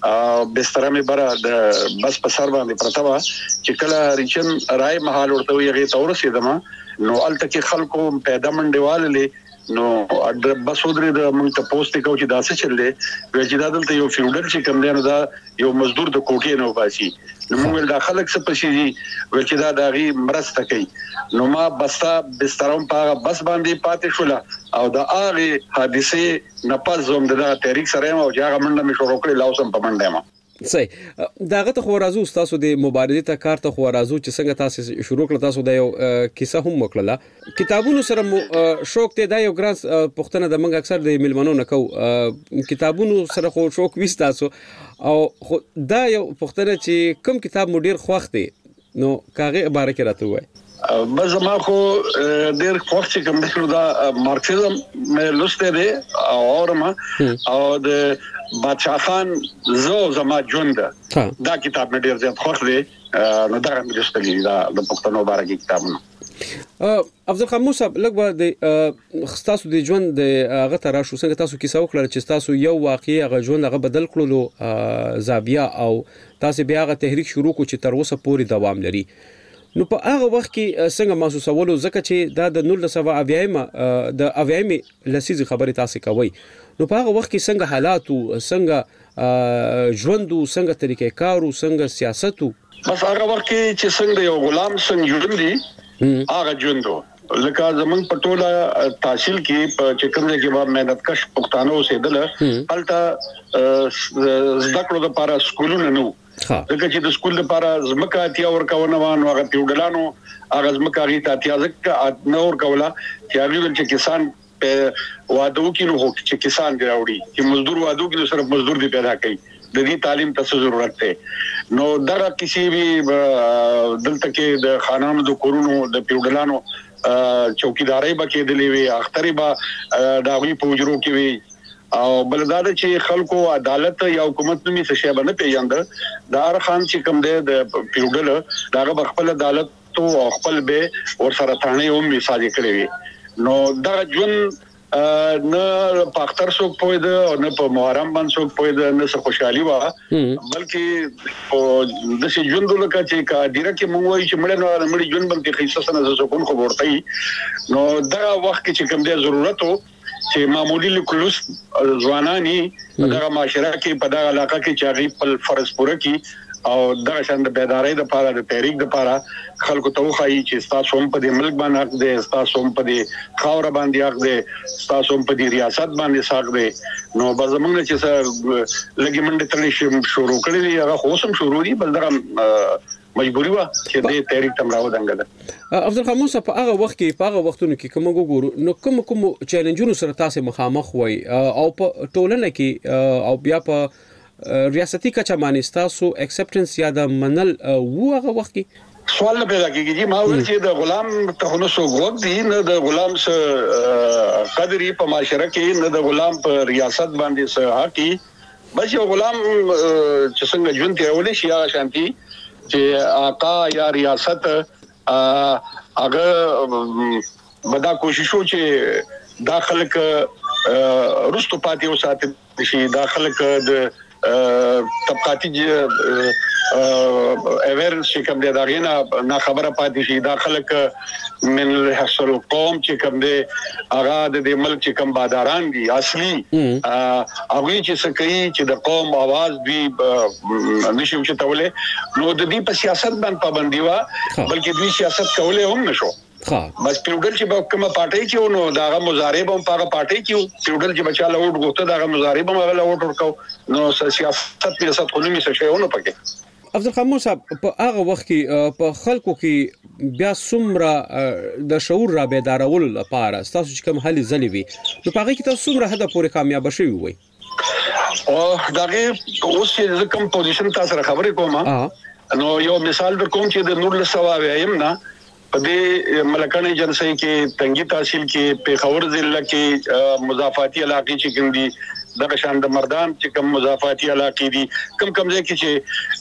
بستر مې بره د بس په سر باندې پرتاوه چې کله اریچن راي محل ورته یې تور سیدما نو الته کې خلکو پیدا منډیواله نو د بس ودرې د موږ ته پوسټ کو چې داسې چللې وې چې دا دلته یو فیوډل چې کوم دی نو دا یو مزدور د کوټې نه وباسي نو موږ د خلک څخه پشي دي وې چې دا داغي مرسته کوي نو ما بستا بسترم په بس باندې پاتې شوله او دا هغه حادثه نه پز زوم د تحریک سره او هغه منډه مې شروع کړې لاوسم په منډه ما صحیح داغه ته خو راځو تاسو د مبارزې ته کار ته خو راځو چې څنګه تاسو شروع کړل تاسو د یو کیسه هم وکړه کتابونو سره شوق ته دا یو ګران پښتنه د منګ اکثر د ملمنو نه کو کتابونو سره خو شوق وست تاسو او دا یو پښتنه چې کوم کتاب مو ډیر خوښ دی نو کاغه عبارت کې راته وای بس ما خو ډیر خوښ چې کوم څه دا مارکسیزم مې لسته دی او اورما او د بادشاہ خان زو زما ژوند دا کتاب مې ډیر زیات خوښ دی نو دا مې لستلی دا د پښتنو باره کې کتابونه افضل خاموش صاحب لږ د تاسو د ژوند د هغه تر شو څنګه تاسو کیسه وکړه چې تاسو یو واقعي هغه ژوند هغه بدل کړلو زاویه او تاسو بیا هغه تحریک شروع کو چې تر اوسه پورې دوام لري نو په هغه وخت کې څنګه محسوسولو ځکه چې دا د نور لسوا اویایم د اویایم لسیز خبره تاسو کوي نو په هغه وخت کې څنګه حالات او څنګه ژوند او څنګه طریقې کار او څنګه سیاست بس هغه وخت کې چې څنګه یو غلام څنګه ژوند دی هغه ژوندو لکه زمون پټولا تحصیل کې په چکرځ کې با مهنت کش پښتانه اوسېدل الته زده کړو لپاره سکولونه نو دغه چې د سکول لپاره زمکه اتیا ورکونه وانه هغه پیوډلانو هغه زمکه غي ته اتیا ځکه نور کوله چې هغه چې کسان په وادو کې نو چې کسان دی راوړي چې مزدور وادو کې صرف مزدور دی پیدا کوي د دې تعلیم ته ضرورت ده نو دغه کسی بھی دلته کې د خانانو د کورونو د پیوډلانو چوکیداري بکې دلې وي اختري با داوی پوجرو کې وي او بلدار چې خلکو عدالت یا حکومت نومي څه شی باندې پیژاند دار خان چې کوم دی د پیوډل داغه خپل عدالت او خپل به ور سره ثانه هم مثال کړی وي نو دا جون نه پاختر سو پوی ده او نه په محرم باندې سو پوی ده نه څه خوشحالي وا بلکې د شي ژوند لکه چې کا ډیره کې مونږ وایو چې مړ نه مړ ژوند باندې خیسه سره زکون خو ورتي نو دا وخت کې کوم دی ضرورت وو چې معمولی لکلوس ځوانانی دغه معاشره کې په دغه علاقه کې چاغي په فرض پوره کې او دغه شاند بیداری د پاره د تحریک د پاره خلکو ته وخایي چې تاسو هم په دې ملک باندې حق دي تاسو هم په دې خاور باندې حق دي تاسو هم په دې ریاست باندې حق دي نو به زمونږ چې لګي منډه تللی شروع کړی هغه خو سم شروع دي بل دغه مجبوری و چې د تحریک تمراو دنګل افضل خاموس په هغه وخت کې په هغه وختونو کې کوم وګورو نو کوم کوم چیلنجونو سره تاسو مخامخ وای او په ټولنه کې او بیا په ریاستي کچه باندې تاسو اکسپټنس یا د منل وو هغه وخت کې سوال نه پیدا کیږي ما ویل چې د غلام ته نو سو غوږ دی نه د غلام سره قدرې په معاشره کې نه د غلام په ریاست باندې سره حقي بس یو غلام چې څنګه ژوند تیرول شي هغه شانتي چې آقا یا ریاست هغه بدا کوششو چې داخله ک رستو پاتې وساتي شي داخله ک د طبقاتي اویرنس چې کوم دی دا غینا نه خبره پاتې شي داخله ک من حصل قوم چې کوم دی هغه د ملک چې کوم باداران دي اصلي هغه چې سکه چې د قوم आवाज دی نشو چې توله نو د دې په سیاست باندې پابندي وا بلکې دوی سیاست کوله هم نشو ها بس پیوډل چې کومه پارټي کې نو داغه مضارب هم پاغه پارټي کې پیوډل چې بچاله ووټ غوته داغه مضارب هم هغه ووټ ورکاو نو سیاست سیاست خو نه شي ونه پکې افضل خاموس صاحب په هغه وخت کې په خلکو کې بیا څومره د شعور را بیدارول لپاره تاسو چې کوم حل زلي وي نو په هغه کې تاسو څومره هدا پورې کامیاب شوي وي او داغه اوس چې کوم پوزیشن تاسو خبرې کوم نو یو مثال در کوم چې د نور له سوا وایم نه په دې ملکانه جنسي کې تنګي تحصیل کې پیښور ضلع کې مضافاتي علاقې چې کوم دي د شان د مردان چې کوم مضافاتي علاقې دي کم کم ځای کې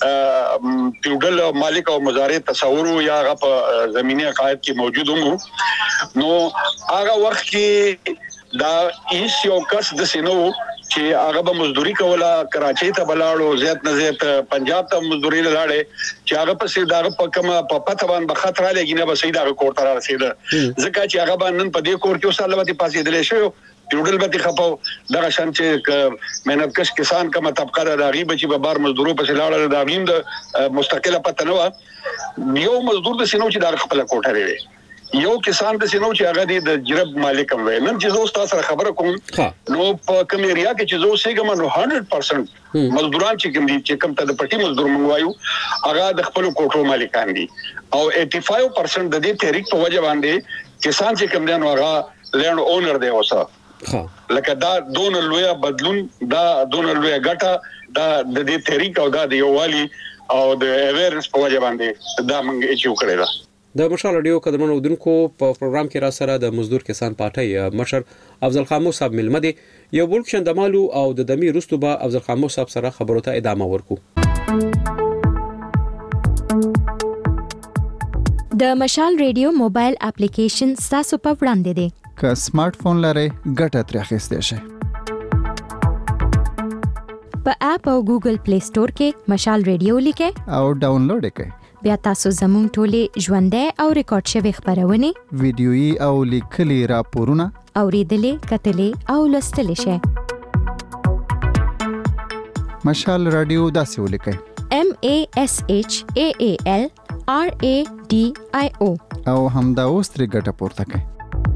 چې پیوډل مالک او مزارع تصور یا غ په زميني عقاید کې موجود هم نو هغه وخت کې دا هیڅ یو کس د سينو چې هغه به مزدوري کوله کراچۍ ته بلاړو زیات نه زیات پنجاب ته مزدوري لاړې چې هغه په سیده په کومه په پته باندې خطر لګی نه به سیده کور ته رسیده ځکه چې هغه باندې په دې کور کې وساله وتی پاسې دلې شو پیوډل به خپاو دغه شان چې مهنت کش کسان کومه طبقه د غیب چې به بار مزدورو په لاړل د غیم د مستقله پته نه و یو مزدور د سينو چې د خپل کوټه لري یو کسان د سينو چې هغه د جرب مالک هم وي نن چې زه تاسو سره خبره کوم نو په کوم ایریا کې چې زه سیګم نو هنډرډ پرسنټ مزدوران چې کوم دي چې کوم ته د پټي مزدور منغوایو هغه د خپل کوټو مالکان دي او پچاسی پرسنټ د دې تحریک په وجه باندې کسان چې کوم دي نو هغه لینډ اونر دی اوسه لکه دا دون لویا بدلون دا دون لویا ګټه دا د دې تحریک او دا د یووالي او د اویرنس په وجه باندې دا موږ اچو کړی دا د مشال رادیو قدرمنو ودونکو په پروګرام کې را سره د مزدور کسان پارټي مشر افضل خاموس صاحب ملمه دي یو بل شندمالو او د دمی رستو به افضل خاموس صاحب سره خبرو ته ادامه ورکو د مشال رادیو موبایل اپلیکیشن تاسو په وړاندې دی که سمارټ فون لرئ ګټه ترې اخیستی شئ په اپ او ګوګل پلی سٹور کې مشال رادیو لیکئ او ډاونلوډ یې کړئ بیا تاسو زموږ ټولې ژوندۍ او ریکارډ شوی خبرونه ویډیويي او لیکلي راپورونه اوریدلې کتلې او لوستلې شئ مشال رادیو داسې ولیکئ M A S H A A L R A D I O او همدا اوس ترې ګټه پورته کړئ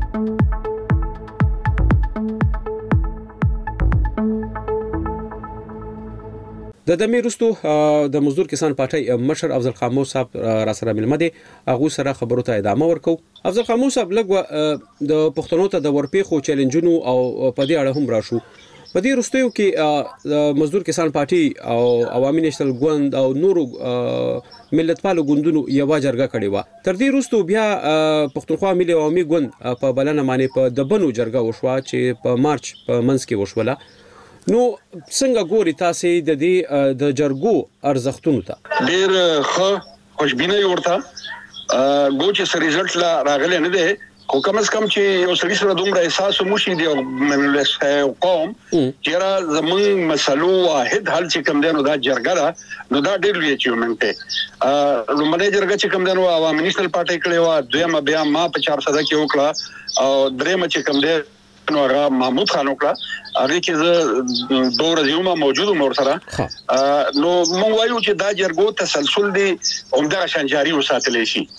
د دمه رستو د مزدور کسان پارټي مشر افضل خاموس صاحب را سره ملمه دي هغه سره خبرو ته ادامه ورکو افضل خاموس صاحب لګو د پښتنو ته د ورپیخو چیلنجونو او په دې اړه هم راشو په دې رستو کې د مزدور کسان پارټي او عوامي نېشنل ګوند او نورو ملتپالو ګوندونو یو جرګه کړې و تر دې رستو بیا پښتونخوا ملي عوامي ګوند په بلنه باندې په دبنو جرګه وشوه چې په مارچ په منځ کې وشوله نو څنګه ګوري تاسو د دې د جرګو ارزښتونو ته ډیر ښه خوشبینه ورته ګوچ سره رزلټ لا راغلی نه دی خو کوم اس کم چې یو سړي سره دومره احساس مو شي دی منلسه قوم چې را زمون مسلو واحد حل چې کوم دی نو دا جرګه نو دا ډیر لوی اچیومنت دی نو مله جرګه چې کوم دی نو عوامي نېشنل پارټي کړي و دویمه بیا ما په چار سده کې وکړه او درېمه چې کوم دی نو هغه محمود خان وکړه هغه کې زه دوه ورځې ما موجود مور سره نو مونږ وایو چې دا جرګو تسلسل دی عمده شان جاری وساتل شي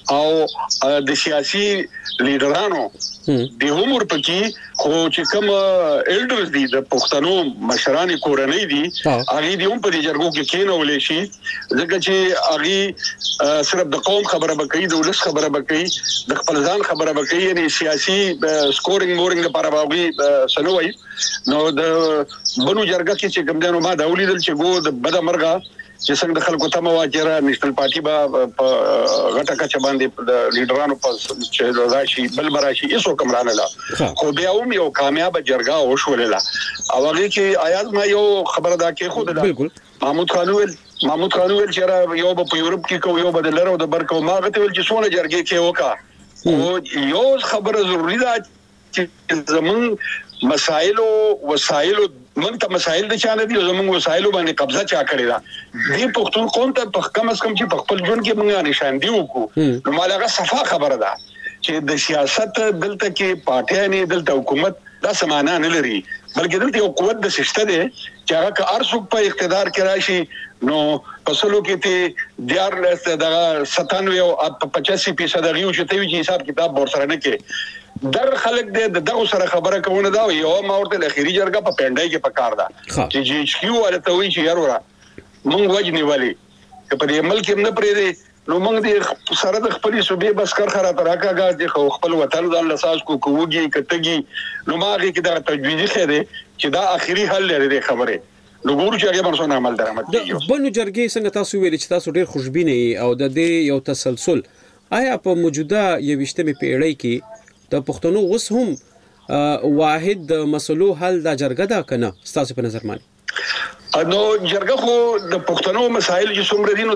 او د سیاسي لیډرانو د عمر پکې خو چې کوم ایلډرز دي د پښتنو مشران کورنۍ دي هغه دي هم په دې جرګو کې کېنولې شي ځکه چې هغه صرف د قوم خبره بکې د ولس خبره بکې د خپل ځان خبره بکې یعنی سیاسي سکورینګ مورینګ لپاره باغي سنوي نو د بنو جرګه کې چې کوم دنو ما دا ولیدل چې ګو د بد مرګه چې څنګه د خلکو ته مواجره نېشنل پارټي با غټه کچ باندې د لیډرانو په چې راشي بل براشي ایسو کمرانه لا خو بیا هم یو کامیاب جرګه وشولله او هغه کې آیات ما یو خبره دا کې خو ده بالکل محمود خانویل محمود خانویل چې یو په یورپ کې کو یو بدل لرو د برکو ما غته ول چې څونه جرګه کې وکا او یو خبره ضروری ده چې زمون مسائل او وسایل من ته مسائل د چانه دي زمون وسایل باندې قبضه چا کړی دا دې پښتون قوم ته په کم از کم چې په خپل ژوند کې موږ نشاندي وکړو نو مالغه صفه خبره ده چې د سیاست دلته کې پارټي نه دلته حکومت دا سمانه نه لري بلکې دلته یو قوت د سشته ده چې هغه ارسوک په اقتدار کې راشي نو پسلو کې ته دیار لسته د ستانوي او پچاسی فیصد غيو چې ته وی حساب کتاب ور سره نه کې در خلک د دغه سره خبره کوونه دا یو ما ورته اخیری جرګه په پندای کې پکار دا چې جی ایچ کیو ولته وی چې یارورا مونږ وجنی والی په دې ملک نه پرې دي نو مونږ دې سره د خپل صوبې بس کار خره تراکاګه د خپل وطن ځان لساس کو کوږي کټګي نو ماږي کې دا تجویزي خره چې دا اخیری حل لري خبره نو ګورو چې هغه مرسونه عمل درامد دي بنو جرګې څنګه تاسو ویل چې تاسو ډیر خوشبینه او د دې یو تسلسل آیا په موجوده یوشتمه پیړۍ کې د پښتنو اوس هم واحد د مسلو حل د جرګه دا کنه ستاسو په نظر باندې نو جرګه خو د پښتنو مسایل چې څومره دي نو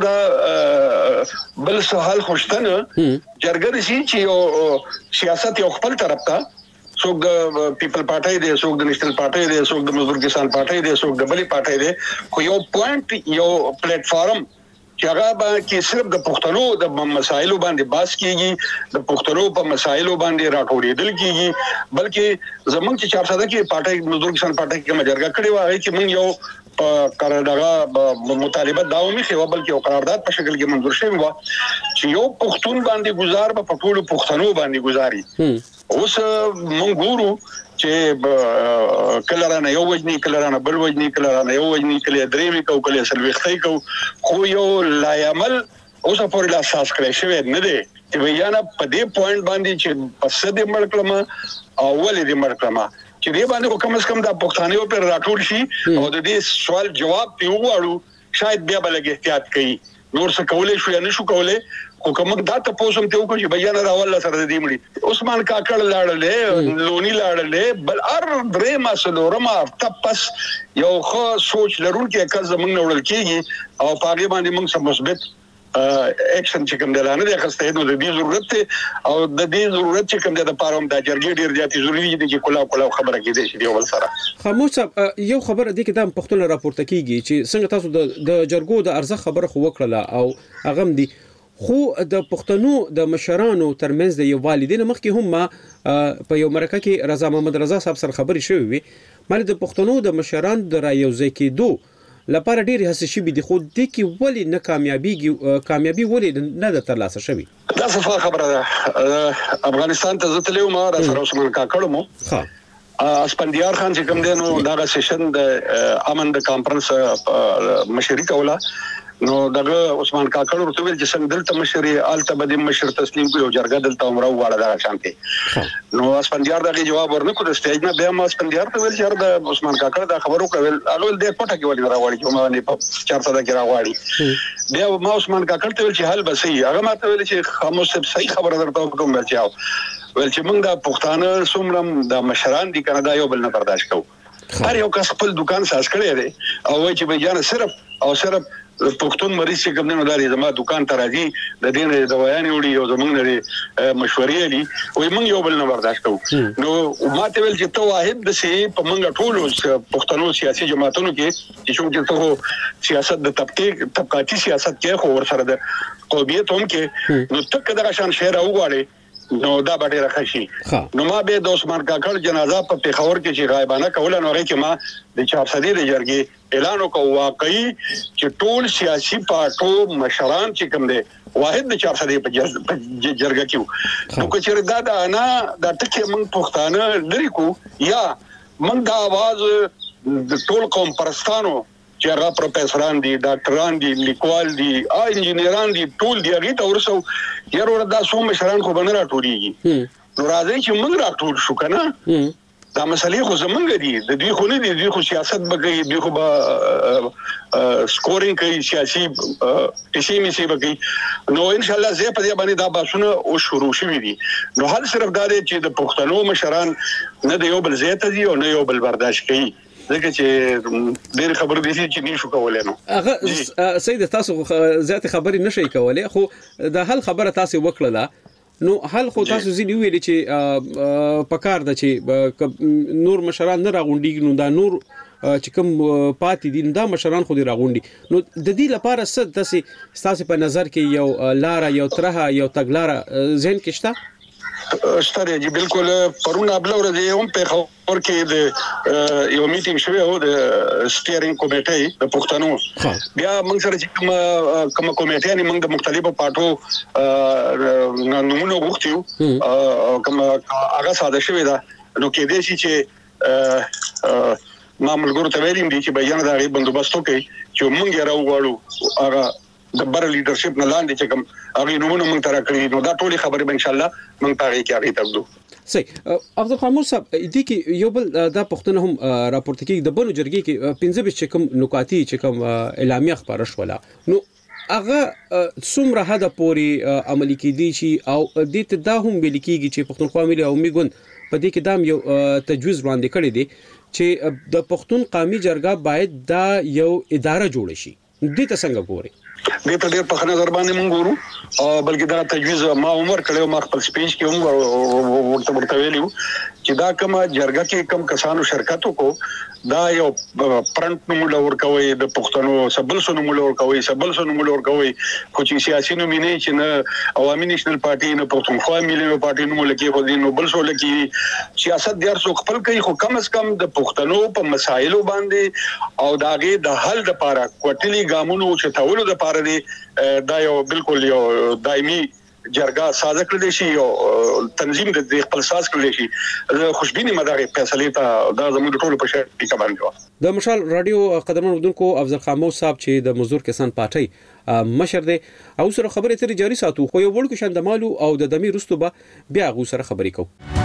دا بل څه حل خوشتنه جرګه د شي چې یو سیاست یو خپل طرف ته څوک د پیپل پارټي دی څوک د نېشنل پارټي دی څوک د مزدور کسان پارټي دی څوک د بلې پارټي دی خو یو پوینټ یو پلیټ فارم چې هغه به کې صرف د پښتنو د مسایلو باندې باس کیږي د پښتنو په مسایلو باندې راټوړېدل کیږي بلکې زمونږ چې چار ساده کې پارټي مزدور کسان پارټي کې مجرګه کړې و هغه کې موږ یو قرارداد مطالبه داومي خو بلکې یو قرارداد په شکل کې منظور شوی و چې یو پښتون باندې گزار په ټولو پښتنو باندې گزاري اوس موږ ګورو چې کله رانه یو وجنی کله رانه بل وجنی کله رانه یو وجنی کله درېمي کو کله سلويختي کو خو یو لایمل اوس په لا اساس کړی شوی نه دی چې ویانا په دې پوینټ باندې چې پس دې مړکلمه او ولې دې مړکلمه چې دې باندې کوم اس کم د پښتانه په راټول شي او د دې سوال جواب ته وغواړو شاید بیا بل احتیاط کوي نور څه کولای شو یا نشو کولای خو کوم دا ته پوسم ته وکړي بیان راول سره دې مړي عثمان کاکړ لاړلې لونی لاړلې بل ار درې مسلورما تپس یو خو سوچ لرونکي کله زمونږ وړل کېږي او پاګې باندې موږ سم مثبت اکشن چې کوم دلانه د خسته نو د دې ضرورت او د دې ضرورت چې کوم د لپاره د جرګې ډیر زیات ضروری دي چې کلا کلا خبره کېده شي دی ول سره خاموش یو خبره دي کې د پښتون راپورته کیږي چې څنګه تاسو د جرګو د ارزښت خبره خو وکړه او هغه دي خو د پښتنو د مشرانو ترمنځ د یو والدین مخکې هم په یو مرکه کې رضا محمد رضا صاحب سره خبرې شوې وي مله د پښتنو د مشرانو د رايوځي کېدو لپاره ډېر هڅې شي دي خو د کې ولی نه کامیابیږي کامیابی ولی نه د ترلاسه شوی دا صفه خبره ده افغانستان ته ځتلې ما را سره عثمان کاکړ مو ها اسپندیار خان چې کوم دینو دا سیشن د امن د کانفرنس مشري کوله نو دغه عثمان کاکړ ورته ویل چې څنګه دلته مشري آلته بده مشر تسلیم کوي او جرګه دلته عمره واړه دا شانتي نو اسپندیار دغه جواب ورنکو د سټیج نه بیا ما اسپندیار ته ویل چې د عثمان کاکړ دا خبرو کول هغه د پټه کې ولې راوړي چې ما نه په چار ساده کې راوړي بیا ما عثمان کاکړ ته ویل چې حل بسې هغه ما ته ویل چې خاموش صحیح خبره درته کوم ول چې ول چې موږ د پښتانه سومرم د مشران دي کنه دا یو بل نه برداشت کوو هر یو کس خپل دکان ساز کړی دی او وای چې به جان صرف او صرف پښتون مریض چې کوم نه داري زما دکان ته راځي د دین د دوايان وړي او زمونږ لري مشورې دي وای موږ یو بل نه برداشت کوو نو ماته ویل چې ته واحد د سي په موږ ټول پښتنو سیاسي جماعتونو کې چې څنګه ته سیاست د طبقه طبقاتي سیاست کې خو ور سره د قومیت هم کې نو تک دغه شان شهر وګاړي نو دا به ډیره ښه شي. نو ما به د عثمان کاکړ جنازه په پېښور کې چې غایبانه کوله نو هغې کې ما د چارسدې د جرګې اعلان وکړ واقعي چې ټول سیاسي پارټو مشران چې کوم دی واحد د چارسدې په جرګه کې وو. نو که چېرې دا د انا دا ټکي موږ پښتانه لرې کړو یا موږ دا اواز د ټول قوم پرستانو چې هغه پروفیسوران دي ډاکټران دي لیکوال دي او انجینران دي ټول دی هغې ته ورسو یار ور دا څو مشران خو به نه راټولېږي. نو راځئ چې موږ راټول شو که نه دا مسلې خو زمونږ دي د دوی خو نه دي دوی خو سیاست به کوي دوی خو به سکورینګ کوي سیاسي پیسې میسې به کوي. نو انشاءالله زه په دې باندې دا بحثونه اوس شروع شوي دي. نو حل صرف دا دی چې د پښتنو مشران نه د یو بل ځای ته ځي او نه یو بل برداشت کوي ځکه چې ډېر خبرې دي چې نشو کولی. نو هغه سید تاسو زیاتې خبرې نشئ کولی خو د حل خبره تاسو وکړله نو حل خو تاسو ځینې ویلي چې په کار ده چې نور مشران نه راغونډېږي نو دا نور چې کوم پاتې دي دا مشران خو دې راغونډي. نو د دې لپاره څه داسې ستاسو په نظر کې یو لاره یو ترهه یو تګلاره ذهن کې شته؟ شته دی بالکل. پرون ابله ورځ هم پېښور کې د یو میټینګ شوی و د سټیرینګ کمیټې د پښتنو. بیا موږ سره چې کومه کومه کمیټیانې موږ د مختلفو پارټو نومونه غوښتي وو کومه هغه ساده شوې ده. نو کېدای شي چې ما ملګرو ته ویلي دي چې بیان د هغې بندوبست وکړي چې موږ یې راوغواړو هغه د بر لیډرشپ نه لاندې چې کوم هغې نومونه موږ ته راکړي نو دا ټولې خبرې به انشاءالله موږ په هغې کې هغې ته وږدو. صحیح. عبدالخاموس صاحب دې کې یو بل دا پوښتنه هم راپورته کېږي د بنو جرګې کې پنځه ویشت چې کوم نکاتي چې کوم اعلامیه خپاره شوله نو هغه څومره حده پورې عملي کېدی شي او دې ته دا هم ویل کېږي چې پښتونخوا ملي عمومي ګوند په دې کې دا هم یو تجویز وړاندې کړی دی چې د پښتون قومي جرګه باید دا یو اداره جوړه شي. دې ته څنګه ګورئ؟ دې ته ډېر په نظر باندې موږ ګورو او بلکې دا تجویز ما عمر کړی ما خپل سپیچ کې هم ورته ورته ویلي وو چې دا کومه جرګه کې کوم کسانو شرکت وکړو دا یو پرنټ نومونه ورکوي د پښتنو سبل سو نومونه ورکوي سبل سو نومونه ورکوي خو چې سیاسي نومینه چې نه عوامي نېشنل پارټي نه پښتونخوا ملي پارټي نوم لکه خو دي نو بل سو لکه سیاست ديار سو خپل کوي خو کم از کم د پښتنو په مسایلو باندې او داغه د حل لپاره کوټلي ګامونو چې تاولو د لپاره دی دا یو بالکل یو دایمي جرګه ساده کړل شي او تنظیم د خپل ساز کړل شي خوشبيني مداري فیصله ته دا زموږ ټولو په شان کې باندې د مشال رادیو قدرمن ودونکو افضل خاموش صاحب چې د مزدور کسان پارټي مشر دی او سره خبرې ترې جاري ساتو خو یو وړ کې شاندمالو او د دمي رستو به بیا غو سره خبرې کوو.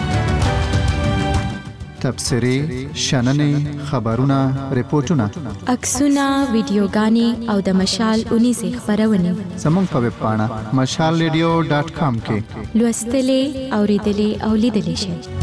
تبصرې شننې خبرونه ریپورتونه عکسونه ویډیوګانې او د مشال اونیزه خبرونه زموږ په ویب پاڼه مشال ریډیو ډاټ کام کې لوستلې اوریدلې او لیدلې شئ.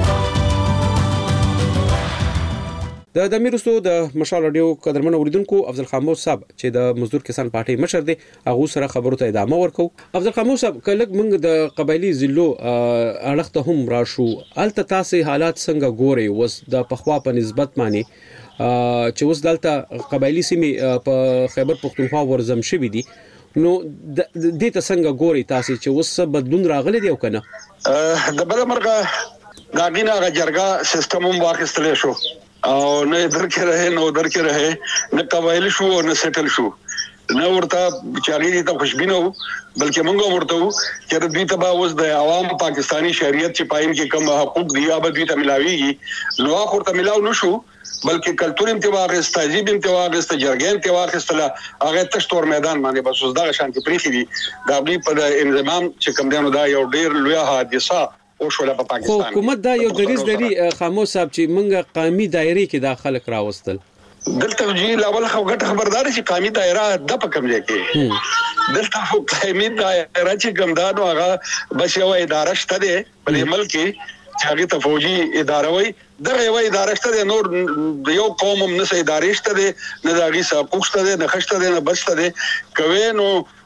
د د میرستو د مشال رادیو قدرمن اوریدونکو افضل خاموش صاحب چې د مزدور کسان پارټي مشر دی هغه سره خبرو ته ادامه ورکو. افضل خاموش صاحب کله موږ د قبایلی ضلعو اړخته هم راشو الته تاسو حالات څنګه ګوري وس د پخوا په نسبت معنی چې وس دلته قبایلی سیمې په خیبر پختونخوا ورزم شوې دي نو د دې ته څنګه ګوري تاسو چې وس بدلون راغلی دی او کنه د بل مرګه داګینا جرګه سیستم هم واخیستل شو او نه درکې رہے نو درکې رہے نه قبایل شو او نه سیټل شو نه ورته چاري ته خوشبینه وو بلکې موږ ورته وو چې د دې تبا اوس د عوام پاکستانی شریعت چې پایم کې کوم حقوق دی هغه دوی ته ملاويږي نو هغه ورته ملاو نشو بلکې کلتور انتواغ است تهذیب انتواغ است جرګې انتواغ است هغه تشتور میدان باندې بس اوس دا شانتي پریخي دي دا بلی په انضمام چې کوم دینو دا یو ډیر لوی حادثه او شوله په پاکستان خو حکومت دا یو دریز لري خاموش صاحب چې موږ قومي دایره کې داخله کراوستل دلته جی لاول خو غټ خبردار چې قومي دایره د پکم ځای کې دلته خو قومي دایره چې ګمدانو هغه بس یو اداره شته ده په ملک کې چې هغه ته فوجي اداره وای دغه یو اداره شته ده نور یو قوم هم نه سي اداره شته ده نه دغه حقوق شته ده نه خشته ده نه بسته ده کوي نو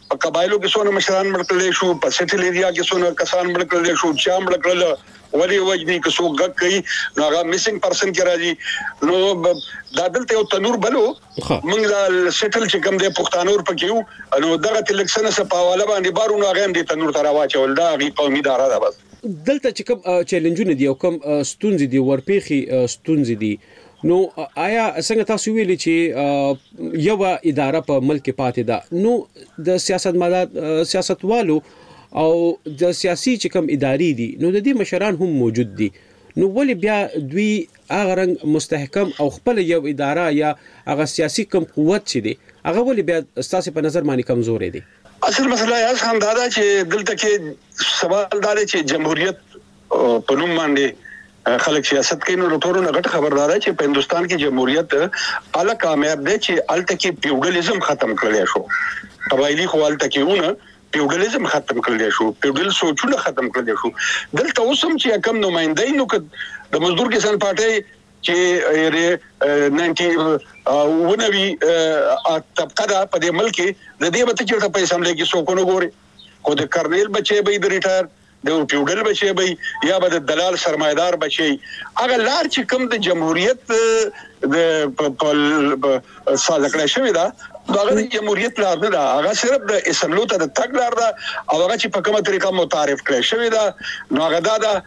په قبایلو کې څونه مشران مړ کړل شو، په سټل ایریا کې څونه کسان مړ کړل شو، چا مړ کړل ولی وجدي که څوک غږ کوي نو هغه میسنګ پرسن کې راځي. نو دا دلته یو تنور بلو موږ دا سټل چې کوم دی پښتانور پکې وو نو دغه تلکسنه سپاواله باندې بارونو هغه هم دي تنور ته راواچول. دا غي قومي دارا ده. بس دلته چې کوم چیلنجونه دي او کوم ستونزې دي ورپېخي ستونزې دي نو آیا څنګه تاسو ویلي چې یو اداره په ملک پاتې ده نو د سیاستمدار سیاستوالو او د سیاسي چې کوم ادارې دي نو د دې مشران هم موجود دي نو ولې بیا دوی هغه رنګ مستحکم او خپل یو اداره یا هغه سیاسي کوم قوت چې دي هغه ولې بیا ستاسو په نظر باندې کمزورې دي؟ اصل مسله یې هم دا ده چې دلته کې سوال دا دی چې جمهوریت په نوم باندې خلک سیاست کوي. نو ټولو نه غټ خبردار چې په هندستان کې جمهوریت اعلی کامیاب دی چې الته کې پیوډلزم ختم کړل شو. قبایلی خو الته کې ونه پیوډلزم ختم کړل شو، پیوډل سوچونه ختم کړل شو. دلته اوسم چې کم نمائندای نو د مزدور کسان پارټي چې نننټي ونوي طبقه دا په دې ملک د دې وته چې په اسمبلی کې څوک نه ګوري. خو د کرنیل بچي به د ریټایر د پیوډل بچي به یا به د دلال سرمایدار بچي هغه لار چې کوم د جمهوریت د په سازکړه شوی دا دغه جمهوریت لار نه دا هغه صرف د اسمبلی ته د تګ لار دا او هغه چې په کومه طریقه متعارف کړی شوی دا نو هغه دا دا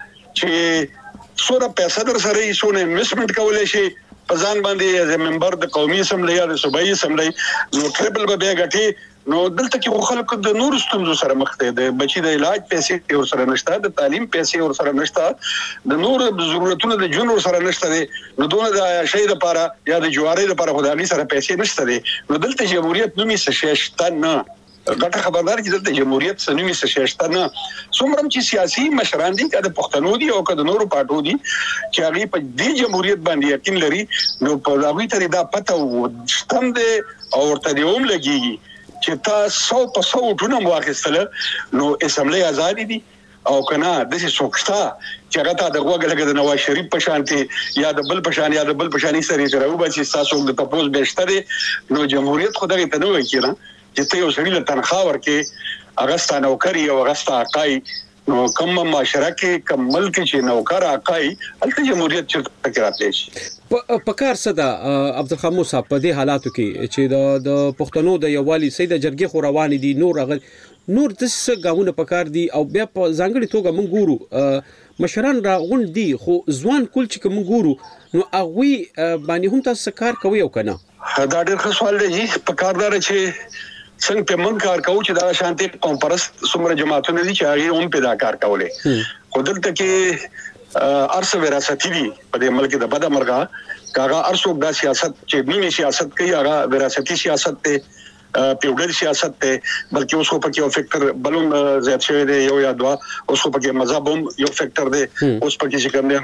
چې سوره پیسې در سره یې سونه انویسټمنٹ کولای شي په ځان باندې از ممبر د قومي اسمبلی یا د صوبایي اسمبلی نو ټریبل به غټي. نو دلته کې خلک د نور ستونزو سره مخ دي، د بچي د علاج پیسې ور سره نشته، د تعلیم پیسې ور سره نشته، د نور ضرورتونو د جون ور سره نشته دي. نو دونه د شهید لپاره یا د جواري لپاره خدای سره پیسې نشته دي. نو دلته جمهوریت نومي څه شته نه غټه خبردار چې دلته جمهوریت سنوي څه شته نه. څومره چې سیاسي مشران دي کله پښتنو دي او کله نورو پټو دي چې هغه په دې جمهوریت باندې یقین لري نو په هغه طریقه دا پته و شتم دي او ورته دی هم لګي چې تاسو په څو ټونه واخیستل نو اسمبلی آزاد دي او کنه د څه څوکستا چې هغه ته د غوګل د نواز شریف په شانتي یا د بل په شان یا د بل په شاني سره راو به چې تاسو د تپوس بهشته نو جمهوریت خدای ته نو وکړه چې ته یو سړی له تنخواه ورکې اغستا نوکری او اغستا اقای نو کوم معاشره کې کوم ملک چې نوکر اقای الته جمهوریت چې تکراتلی شي. په کار صدا عبدالخاموس صاحب په دې حالاتو کې چې د د پښتنو د یووالي سید جرګې خو روان دي نور غل نور د څه گاونه په کار دي او بیا په ځانګړي توګه مونږ ګورو مشران را غون دي خو ځوان کول چې مونږ ګورو نو هغه باندې هم تاسو کار کوي او کنه؟ دا ډېر ښه سوال دی په کاردار چې څنګه په من کار کوي چې دا شانتي کانفرنس څومره جماعتونه دي چې هغه هم پیدا کار کولې. خو دلته کې ارس وراثتي دي په دې ملک د بده مرغه کاغه ارسو د سیاست چې مینه سیاست کوي هغه وراثتي سیاست ته پیوډل سیاست ته بلکې اوس په کې یو فیکٹر بلوم زیات شوی دی یو یا دوا اوس په کې مذهب هم یو فیکٹر دی اوس په کې چې کوم دی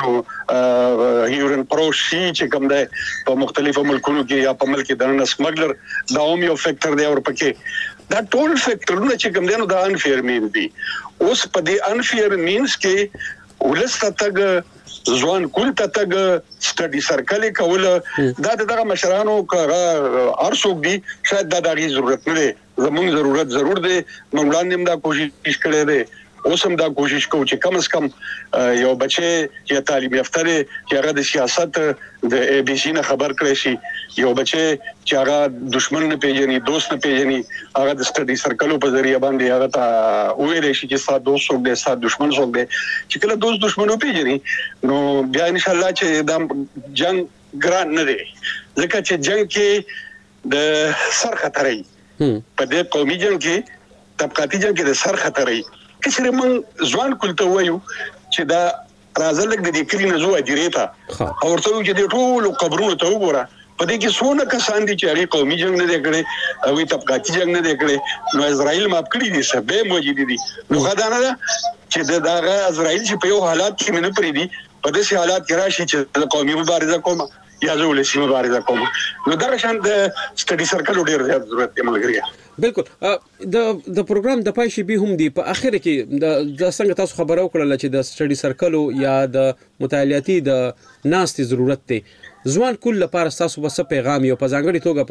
نو هیورن پروشي چې کوم دی په مختلفو ملکونو کې یا په ملک د نن سمګلر دا هم یو فیکٹر دی او په کې دا ټول فیکٹرونه چې کوم دی نو دا انفیر مین دي. اوس په دې انفیر مینز کې ولسته تګ ځوان کول ته تګ سټډي سرکل کول دا دغه مشرانو کغه ارڅوک دي شاید دا د ضرورت نه دی زموږ ضرورت ضرور دی موږ وړاندې هم دا کوشش کړې ده اوس هم دا کوشش کوو چې کم از کم یو بچي چې تعلیم یافته دی چې هغه د سیاست د ای بي سي نه خبر کړی شي یو بچي چې هغه دشمن نه پیژني دوست نه پیژني هغه د سټډي سرکلو په ذریعہ باندې هغه ته ویل شي چې ستا دوست څوک دی ستا دشمن څوک دی چې کله دوست دشمن پیژني نو بیا ان شاء الله چې دا جنگ ګران نه دی ځکه چې جنگ کې د سر خطرې په دې قومي جنگ کې طبقاتي جنگ کې د سر خطرې کله من ځوان کولته وایو چې دا راځلک د دې کلی نه زو اجریتا او ورته چې د ټول قبرونو ته وګوره په دې کې څونه کسان دي چې هغه قومي جنگ نه دی کړی او طبقاتي جنگ نه دی کړی نو اسرائیل ماپ کړی دي سبه موجود دي نو غدانه چې دغه اسرائیل چې په یو حالات کې نه پری دي په دې حالات کې راشي چې د قومي مبارزه کومه یا زولسي مبارزه کومه نو دا شان د سټډي سرکل ډیر زیات ضرورت دی ملګری. بالکل د د پروګرام د پای شي به هم دی په اخر کې د د څنګه تاسو خبرو کړل چې د سټډي سرکلو یا د مطالعاتي د ناستي ضرورت دی ځوان کول لپاره تاسو بس پیغام یو په ځانګړي توګه په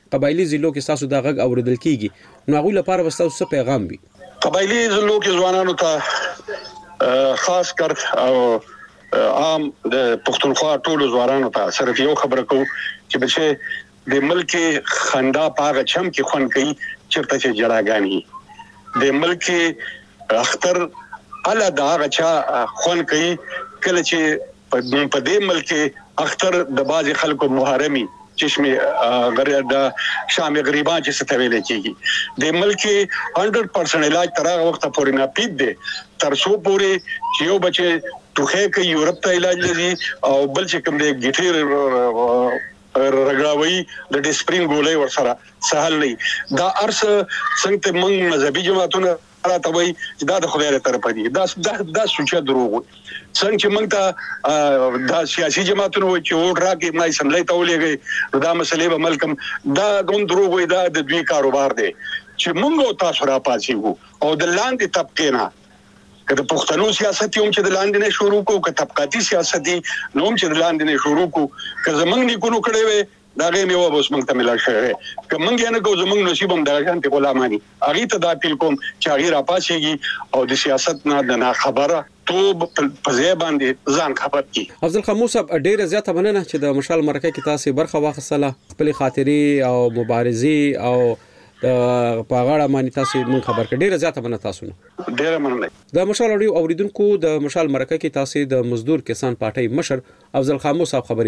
قبایلی ضلعو کې تاسو دا غږ اوریدل کیږي نو هغه لپاره وستاسو څه پیغام وي؟ قبایلی ضلعو کې ځوانانو ته خاص کر او عام د پښتونخوا ټولو ځوانانو ته صرف یو خبره کوم چې بچي د ملک خندا پاغه چم کې خون کوي چرته چې جړاګانی د ملک اختر الا دا غچا خون کوي کله چې په دې ملک اختر د باز خلکو محرمي چشمه غره د شام غریبان چې ستویل کیږي د ملک هندرد پرسنټ علاج تر هغه وخت پورې نه پید دي تر څو پورې چې یو بچي توخه کې یورپ ته علاج لري او بل چې کوم دی ګټیر رګړاوي د ډیسپرین ګولې ورسره سهل نه دا ارس څنګه موږ مذهبي جماعتونه راته وایي چې دا د خدای له طرفه دي دا دا سوچه دروغ څنګه چې موږ ته دا سیاسي جماعتونه وایي چې ووټ راکې ما اسمبلی ته ولېږي دا مسلې به ملکم دا کوم دروغ وایي دا د دوی کاروبار دی چې موږ تاسو را پاتېږو او د لاندې طبقې نه که د پښتنو سیاست هم چې د لاندې نه شروع کو که طبقاتي سیاست دي نو هم چې د لاندې نه شروع کو که زمونږ نیکونو کړی وي دا غي مې و بس موږ ته ملا شوی که موږ یې نه کو زمونږ نصیب هم د شانتي غلامانی هغه ته دا اپیل کوم چې هغه را پاسيږي او د سیاست نه د نه خبره تو په ځای باندې ځان خبر کی. افضل خاموس صاحب ډیره زیاته مننه چې د مشال مرکه کې تاسو برخه واخصله خپل خاطري او مبارزي او د پاغاړه مانی تاسو مون خبر کړ ډیره زیاته مننه تاسو نه ډیره مننه. د مشال اوري اوریدونکو د مشال مرکه کې تاسو د مزدور کسان پارټي مشر افضل خاموس صاحب خبري